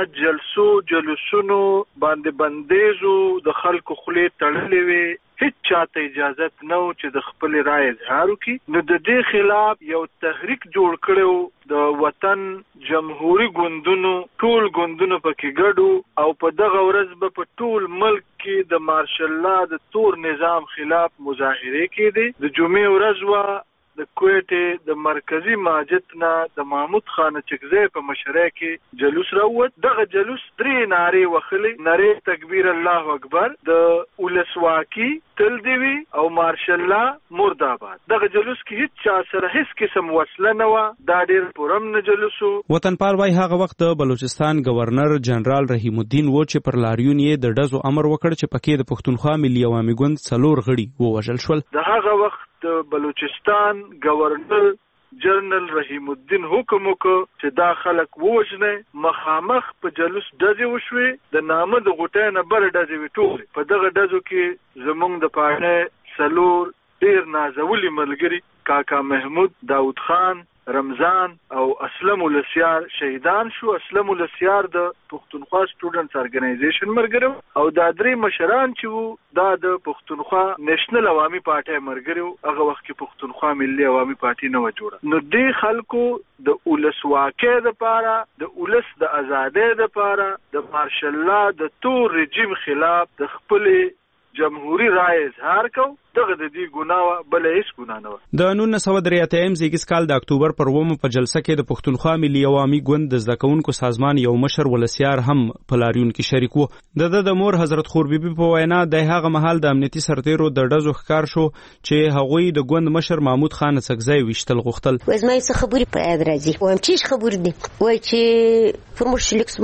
جلوسونو باندې بندیزو د خلکو خولې تړلې وي، هیڅ چاته اجازه نه و چې د خپل رائے اظهار وکړي. نو د دې خلاف یو تحریک جوړ کړو د وطن جمهوریت ګوندونو، ټول ګوندونو پکې ګډو او په دغه ورځ به په ټول ملک کې د مارشل لا د تور نظام خلاف مظاهره کېدې. د جمعې ورځ وا د کوټې د مرکزی مسجد نه د محمود خان چکزی په مشرۍ کې جلوس راووت. دغه جلوس 3 نارې وخلې، نارې تکبیر الله اکبر، د ولسواکي تل دی وی او مارشل لا مرداباد. دغه جلوس کې هیڅ چا سره هیڅ قسم وسله نه و، دا ډیر پرم نه جلوسو. وطنپال وای هغه وخت د بلوچستان گورنر جنرال رحیم الدین و چې پر لاریون یې د ډزو امر وکړ چې پکې د پښتونخوا ملي عوامي ګوند 4 غړي ووژل شول. د هغه وخت د بلوچستان گورنر جنرال رحیم الدین حکم وکړ چې دا خلک ووژنه. مخامخ په جلوس ډزې وشوې، د نامه د غټۍ نه بل ډزې وې ټولې. په دغه ډزو کې زمونږ د پاڼې 4 ډیر نازولي ملګري کاکا محمود، داود خان، رمضان او اسلم الاسیار شهیدان شو. اسلم الاسیار د پښتونخوا سټوډنټس ارګنایزیشن مرګرو او دا 3 مشران چې وو دا د پښتونخوا نېشنل عوامي پارټي مرګرو. هغه وخت کې پښتونخوا ملي عوامي پارټي نه و جوړه. نو دې خلکو د ولسواکۍ لپاره، د ولس د ازادۍ لپاره د مارشل لا د تور رژیم خلاف د خپل جمهوریت رائے اظهار کو. دغه د دې ګناه بل هیڅ ګناه نه و. د 1983 زیږیز کال د اکتوبر پر 1 په جلسه کې د پښتونخوا ملي عوامي ګوند د زدکونکو سازمان یو مشر ولسیار هم په لاریون کې شریک وو. د مور حضرت خور بیبي په وینا د هغه مهال د امنیتي سرتیرو د ډزو ښکار شو چې هغوی د ګوند مشر محمود خان څکزی وشتل غوښتل. وزمای څه خبرې په یاد راځي وایم چې خبر دي وای چې پر مشلک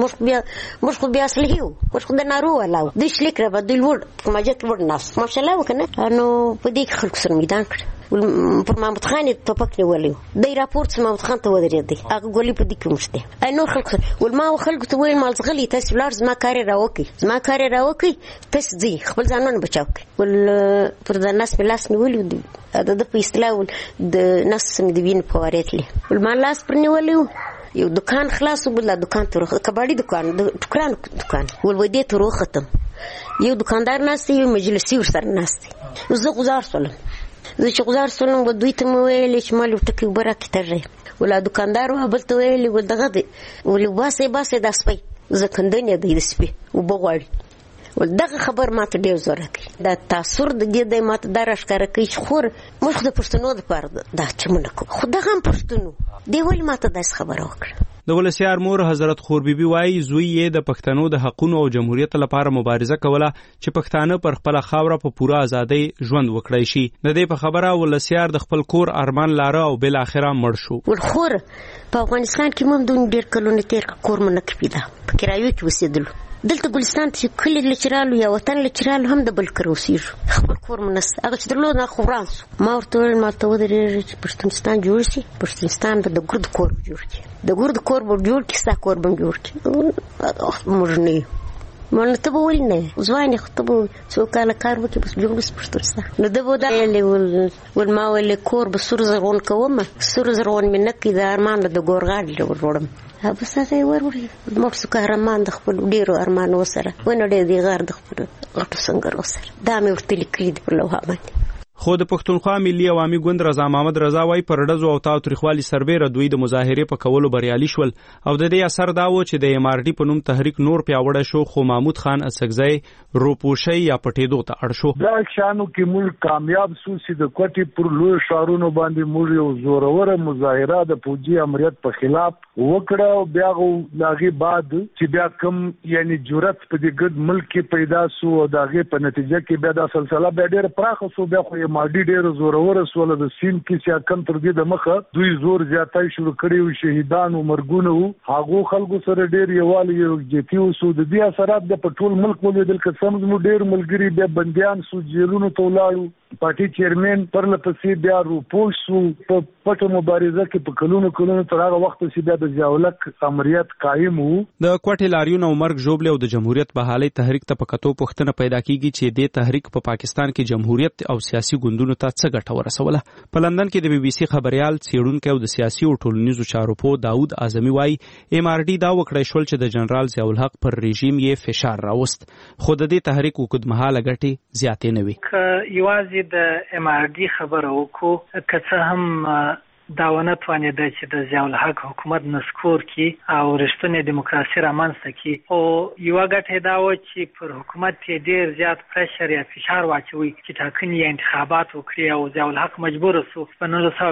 مش خو بیا اصلي یو مش خو د نارو ولاو د شلیک را بدل ور کومه جت ور ناس ماشاءالله وکنه انو په دې خلک سره میدان کړ. پر محمود خان ټوپک نیولې د راپورټ محمود خان ته ودرېدی. هغه ګولې په دې کې مشته نو خلک ول ما خلک ته ویل مال زغلی تاسو لار زما کار راوکي تاسو ځي خپل ځانونه بچاو کړئ. ول پر د ناس بلاس نیولې د په اصطلاح د ناس سم دی وین په وارېتلې. ول ما لاس پر نیولې یو دکان خلاص وبل دکان ته کباړي دکان د ټکران دکان ول ودې ته روخ ختم. یو دکاندار ناشته یو مجلسي ورسره ناشته. زه گزار سولم و دوی ته مې ویل چې مال ټکی وبرکه ترې ولا دکاندار و بل ته ویل و دغه دی ول باسه د سپي زکندنه دی د سپي وبغړ ول دغه خبر ماته ډیر زوره کړ. دا تاثیر د دې ماته درش کار کوي چې خور مخ د پښتنو د پاره دا چمنه کو خو دغه پښتنو دی ول ماته داس خبر وکړه. د ولسیار مور حضرت خور بیبي وای زوی یې د پښتنو د حقونو او جمهوریت لپاره مبارزه کوله چې پښتانه پر خپل خاوره په پوره ازادۍ ژوند وکړي شي. د دې په خبره ولسیار د خپل کور ارمان لاره او بل اخره مړ شو. ولخور په افغانستان کې مم دون ډیر کلونه تیر کور منه کپیدا په کرایو کې وسیدل. دلته ګلستان چې کلی لچرالو یا وطن لچرالو هم د بل کروسیر خپل کور منس هغه چې درلود نه خورانس ما ورته ما ته ودرې چې پښتونستان جوړ شي. پښتونستان به د ګرد کور جوړ کړي، د ګرد کور به جوړ کړي، ستا کور به جوړ کړي. مرنه مانه ته به ولنه ځواني خو ته به څو کاله کار وکړي بس جوړ پښتونستان. نو د بودا ول ما ول کور به سور زرغون کوم سور زرغون مې نکې د ارمان د ګورغاډ وروړم. بس هغه وروري مرسو قهرمان د خپل ډیرو ارمان وسره ونه ډیر دی غار د خپل غټو څنګه وسره دا مې ورته لیکلي په لوحه باندې. خو د پښتونخوا ملي عوامي ګوند رضا محمد رضا وای پر ډزو او تاوتریخوالي سربېره دوی د مظاهرې په کولو بریالي شول او د دې اثر دا و چې د MRD په نوم تحریک نور پیاوړی شو خو محمود خان څکزی روپوشي یا پټېدو ته اړ شو. دا شانو کې ملک کامیاب سو چې د کوټي پر لوی شارونو باندې موږ یو زورور مظاهره د فوجي امریت په خلاف وکړه او بیا لاغي بعد چې بیا کم یعنی جرأت په دې ګډ ملک کې پیدا سو او داغه په نتیجه کې بیا د سلسله بیا ډېر پراخه سو بیا خو ماډي ډېر زورور سول د سین کې چې کم تر دې د مخه دوی زور زیاتای شروع کړي او شهیدان او مرګونه هغه خلکو سره ډېر یوالي یو جتی او سود دي اثرات د پټول ملک ولیدل قسم زمو ډېر ملګری د بنديان سو جیلونو تولاړو پارټي چیرمن پر لپسې بیا روپوش سو په پټه مبارزه کې په کلونو تر هغه وخت چې بیا د جاولک امریت قائم وو د کوټې لاریون او مرګ جوړل او د جمهوریت بحالي تحریک ته پکتو پښتنه پیدا کیږي چې د تحریک په پاکستان کې جمهوریت او سیاسي ګوندونو ته څه ګټه ورسوله. په لندن کې د BBC خبريال څېړونکو او د سیاسي او ټولنیزو چارو په داود اعظمي وايي MRD دا وکړای شول چې د جنرال ضیاء الحق پر رژیم یې فشار راوست، خو د دې تحریک وکړمحاله ګټې زیاتې نه وي. یوازې د MRD خبره وکړو که څه هم داونه توانیده چې د ضیاء الحق حکومت نسکور کی او رښتینې دیموکراسي رامنځته کی، او یو ګټه دا و چې پر حکومت یې ډیر زیات پرشر یا فشار واچوي چې ټاکنې یا انتخابات وکړي او ضیاء الحق مجبور شو په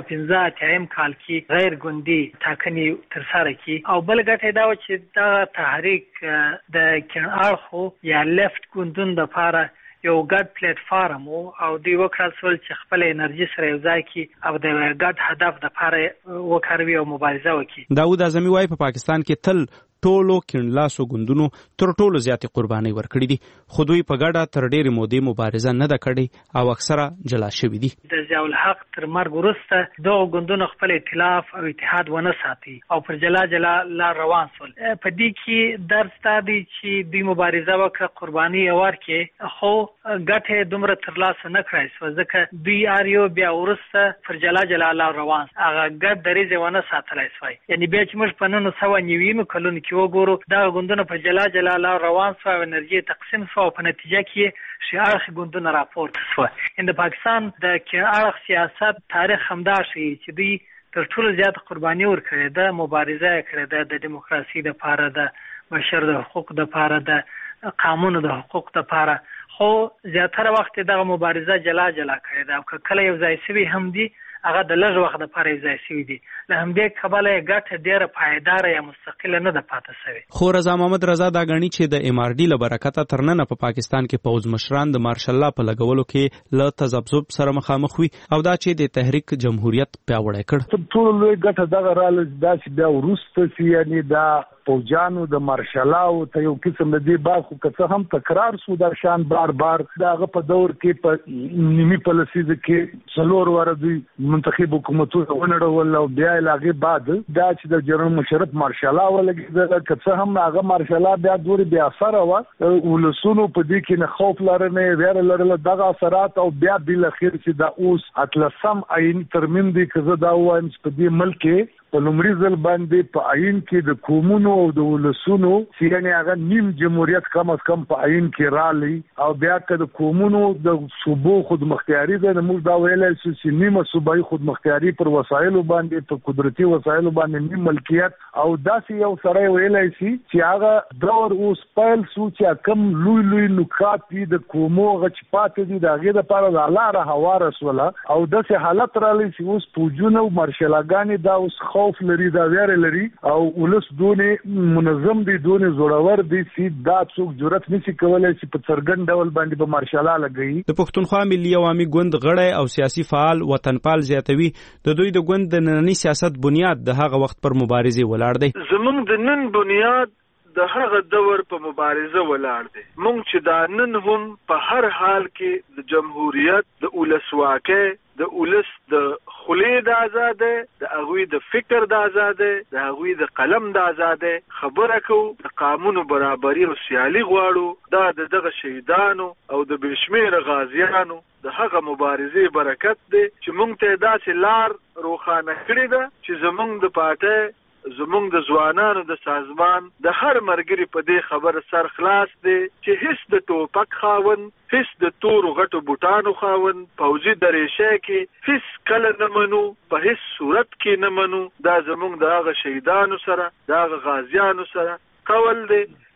1915 کال کې غیر ګوندي ټاکنې ترسره کی. او بل ګټه دا و چې دا تحریک د کڼاړخو یا لیفت ګوندونو لپاره یو ګډ پلیټ فارم او دوی وکړل چې خپل انرژي سره یو ځای کړي او د ګډ هدف لپاره وکړي او مبارزه وکړي. داود اعظمي وايي په پاکستان کې تل ټولو کڼلاسو ګوندونو تر ټولو زیاتې قربانۍ ورکړي دي، خو دوی په ګډه تر ډېرې مودې مبارزه نه ده کړې او اکثره جلا شوي دي. د ضیاء الحق تر مرګ وروسته دغه ګوندونو خپل ائتلاف او اتحاد ونه ساتي او پر جلا لار روان شول. په دې کې درس دا دی چې دوی مبارزه وکړه، قرباني یې ورکړې، خو ګټې دومره ترلاسه نه کړای سوه ځکه دوی اریو بیا وروسته پر جلا لار روان هغه ګډ دریځ یې ونه ساتلی سوی. یعنې بیا چې موږ په 1990 کلونو کې وګورو دا ګوندونه په جلا لار روان سو او انرژي تقسیم سو او په نتیجه کې شیاخ ګوندونه راپورته سو. د پاکستان د کڼاړخ سیاست تاریخ همدا شي چې دوی تر ټولو زیات قرباني ورکړې ده، مبارزه کړې ده د دیموکراسي لپاره، د بشر د حقوق لپاره، د قانون د حقوق لپاره، خو زیاتره وخت دغه مبارزه جلا کړې ده او کله یو ځای شوي هم دي هغه د لږ وخت لپاره یو ځای شوي دي. له همدې کبله یې ګټه ډېره پایداره یا مستقله نه ده پاتې شوې. خو رضا محمد رضا دا ګڼي چې د MRD له برکته تر ننه په پاکستان کې پوځ مشران د مارشل لا په لګولو کې له تذبذب سره مخامخ وي او دا چې د تحریک جمهوریت پیاوړی کړ. تر ټولو لوی ګټه دغه راله دا چې بیا وروسته چې یعنې دا پوجانو د مارشلاو ته یو قسم د دې باخو که څه هم تکرار سو دا شان بار دغه په دور کې په نیمي پالیسي کې څلور واره دوی منتخب حکومتونه ونړول او بیا لاغي بعد دا چې د جنرال مشرف مارشلا ولګي که څه هم هغه مارشلا بیا دوري بیا اثر و ولسونو په دې کې نه خوف لرنه ویره لرله دغه اثرات او بیا بل اخر چې دا اوس اتلسم عین ترمن دي که زه دا وایم چې په دې ملک په لومړي ځل باندې په عین کې د قومونو او د ولسونو چې یعنې هغه نیم جمهوریت کم از کم په عین کې رالی او بیا که د قومونو د صوبو خودمختیاري ده نو موږ دا ویلی شو چې نیمه صوبایي خودمختیاري پر وسایلو باندې په قدرتي وسایلو باندې نیم ملکیت او داسې یو سړی ویلی شي چې هغه دور اوس پیل شو چې کم لوی نکات دي د قومو هغه چې پاتې دي د هغې دپاره د لاره هواره شوله او داسې حالت رالی چې اوس پوجونه او مارشلاګانې دا اوس خوف لري دا ویره لري او ولس دونه منظم دي دونه زړور دي چې دا څوک جرأت نشي کولای چې په څرګند ډول باندې په مارشالا لګي. د پښتونخوا ملي عوامي ګوند غړی او سیاسي فعال وطنپال زیاتوي د دوی د ګوند د نننی سیاست بنیاد د هغه وخت پر مبارزه ولاړ دی. زمونږ د نن بنیاد د هغه دور په مبارزه ولاړ دی. مونږ چې دا نن هم په هر حال کې د جمهوریت د ولسواکۍ د ولس د خولې د آزاده، د هغوی د فکر د آزاده، د هغوی د قلم د آزاده خبره کوو، د قانون برابري او سیالي غواړو. دا دغه شهیدانو او د بېشمېره غازیانو د هغه مبارزې برکت دی چې مونږ ته داسې لار روښانه کړې ده چې زمونږ د پارټۍ زمونږ د ځوانانو د سازمان د هر مرګري په دې خبره سر خلاص دی چې هیڅ د ټوپک خاوند، هیڅ د تورو غټو بوټانو خاوند پوځي درېشه کې هیڅ کله نه منو، په هیڅ صورت کې نه منو. دا زمونږ د هغه شهیدانو سره د هغه غازیانو سره قول دی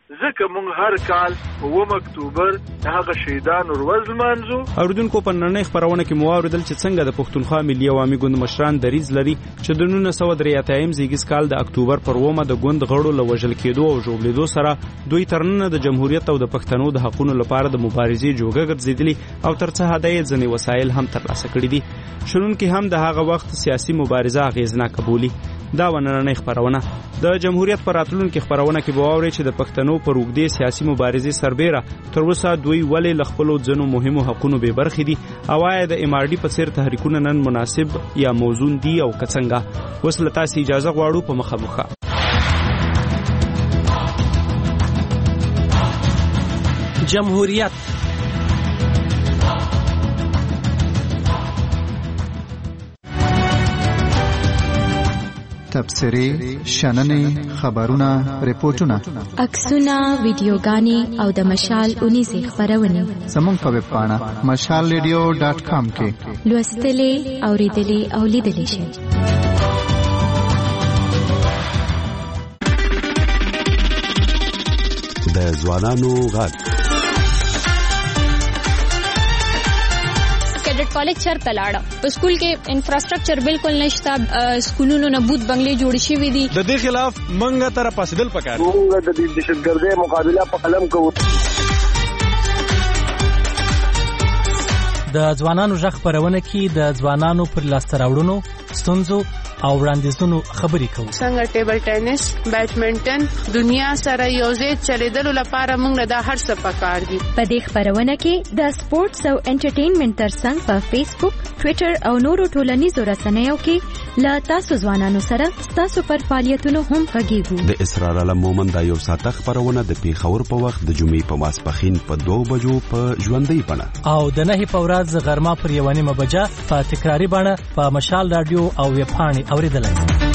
ځکه موږ هر کال په 9 اکتوبر د هغه شهیدانو ورځ لمانځو. اوریدونکو په نړۍ خبرونه کې مو اوریدل چې څنګه د پښتونخوا ملي عوامي ګوند مشران دریځ لري چې د 1983 زیږیز کال د اکتوبر پر 9 د ګوند غړو له وژل کېدو او ژوبلیدو سره دوی ترنه د جمهوریت او د پښتنو د حقوقو لپاره د مبارزې جوګه ګرځېدلي او تر څه حد یې ځینې وسایل هم ترلاسه کړي دي. شنونکي هم د هغه وخت سیاسي مبارزه اغیزناکه بولي. دا ونننۍ خبرونه د جمهوریت پر راتلونکي خبرونه کې به واورئ چې د پښتنو پر اوږدې سیاسي مبارزې سربیره تر اوسه دوی ولې له خپلو ځینو مهمو حقونو بې برخې دي او آیا د MRD په څیر تحریکونه نن مناسب یا موزون دي او که څنګه. اوس له تاسې اجازه غواړو په مخه. جمهوریت تبصرې، شننې، خبرونه، ریپورتونه، عکسونه، ویډیوګانې او د مشال اونیزې خبرونه زموږ په ویب پاڼه mashalradio.com کې لوستلې، اوریدلې او لیدلې شئ. د ځوانانو غږ کیډټ کالج چرته لاړه. په سکول کې انفراستراکچر بالکل نشته، سکولونو نه بوت بنگلې جوړ شوې دي. د دې خلاف منګه تر پاسدل پکار. موږ د دهشتګردۍ مقابله په قلم کوو. د ځوانانو غږ خبرونه کې د ځوانانو پر لاسته راوړنو، ستونزو او وړاندیزونو خبرې کوو. څنګه ټیبل ټینس، بیډمنټن دنیا سره یوځای چلیدلو لپاره موږ د هر څه پکار دي. په دې خبرونه کې د سپورتس او انټرټینمنټ ترڅنګ په فیسبوک، ټوئیټر او نورو ټولنیزو رسنیو کې لا تاسو ځوانانو سره تاسو پر فعالیتونو هم غږیږو. د اسرار علم مومن د یو ساعته خبرونه د پیښور په وخت د جمعې په ماسپښین په 2 بجو په ژوندۍ بڼه او د 9 په ورځ غرمه پر 1 بجه په تکراری بڼه په مشال رادیو او ویب پاڼې اوریدلای.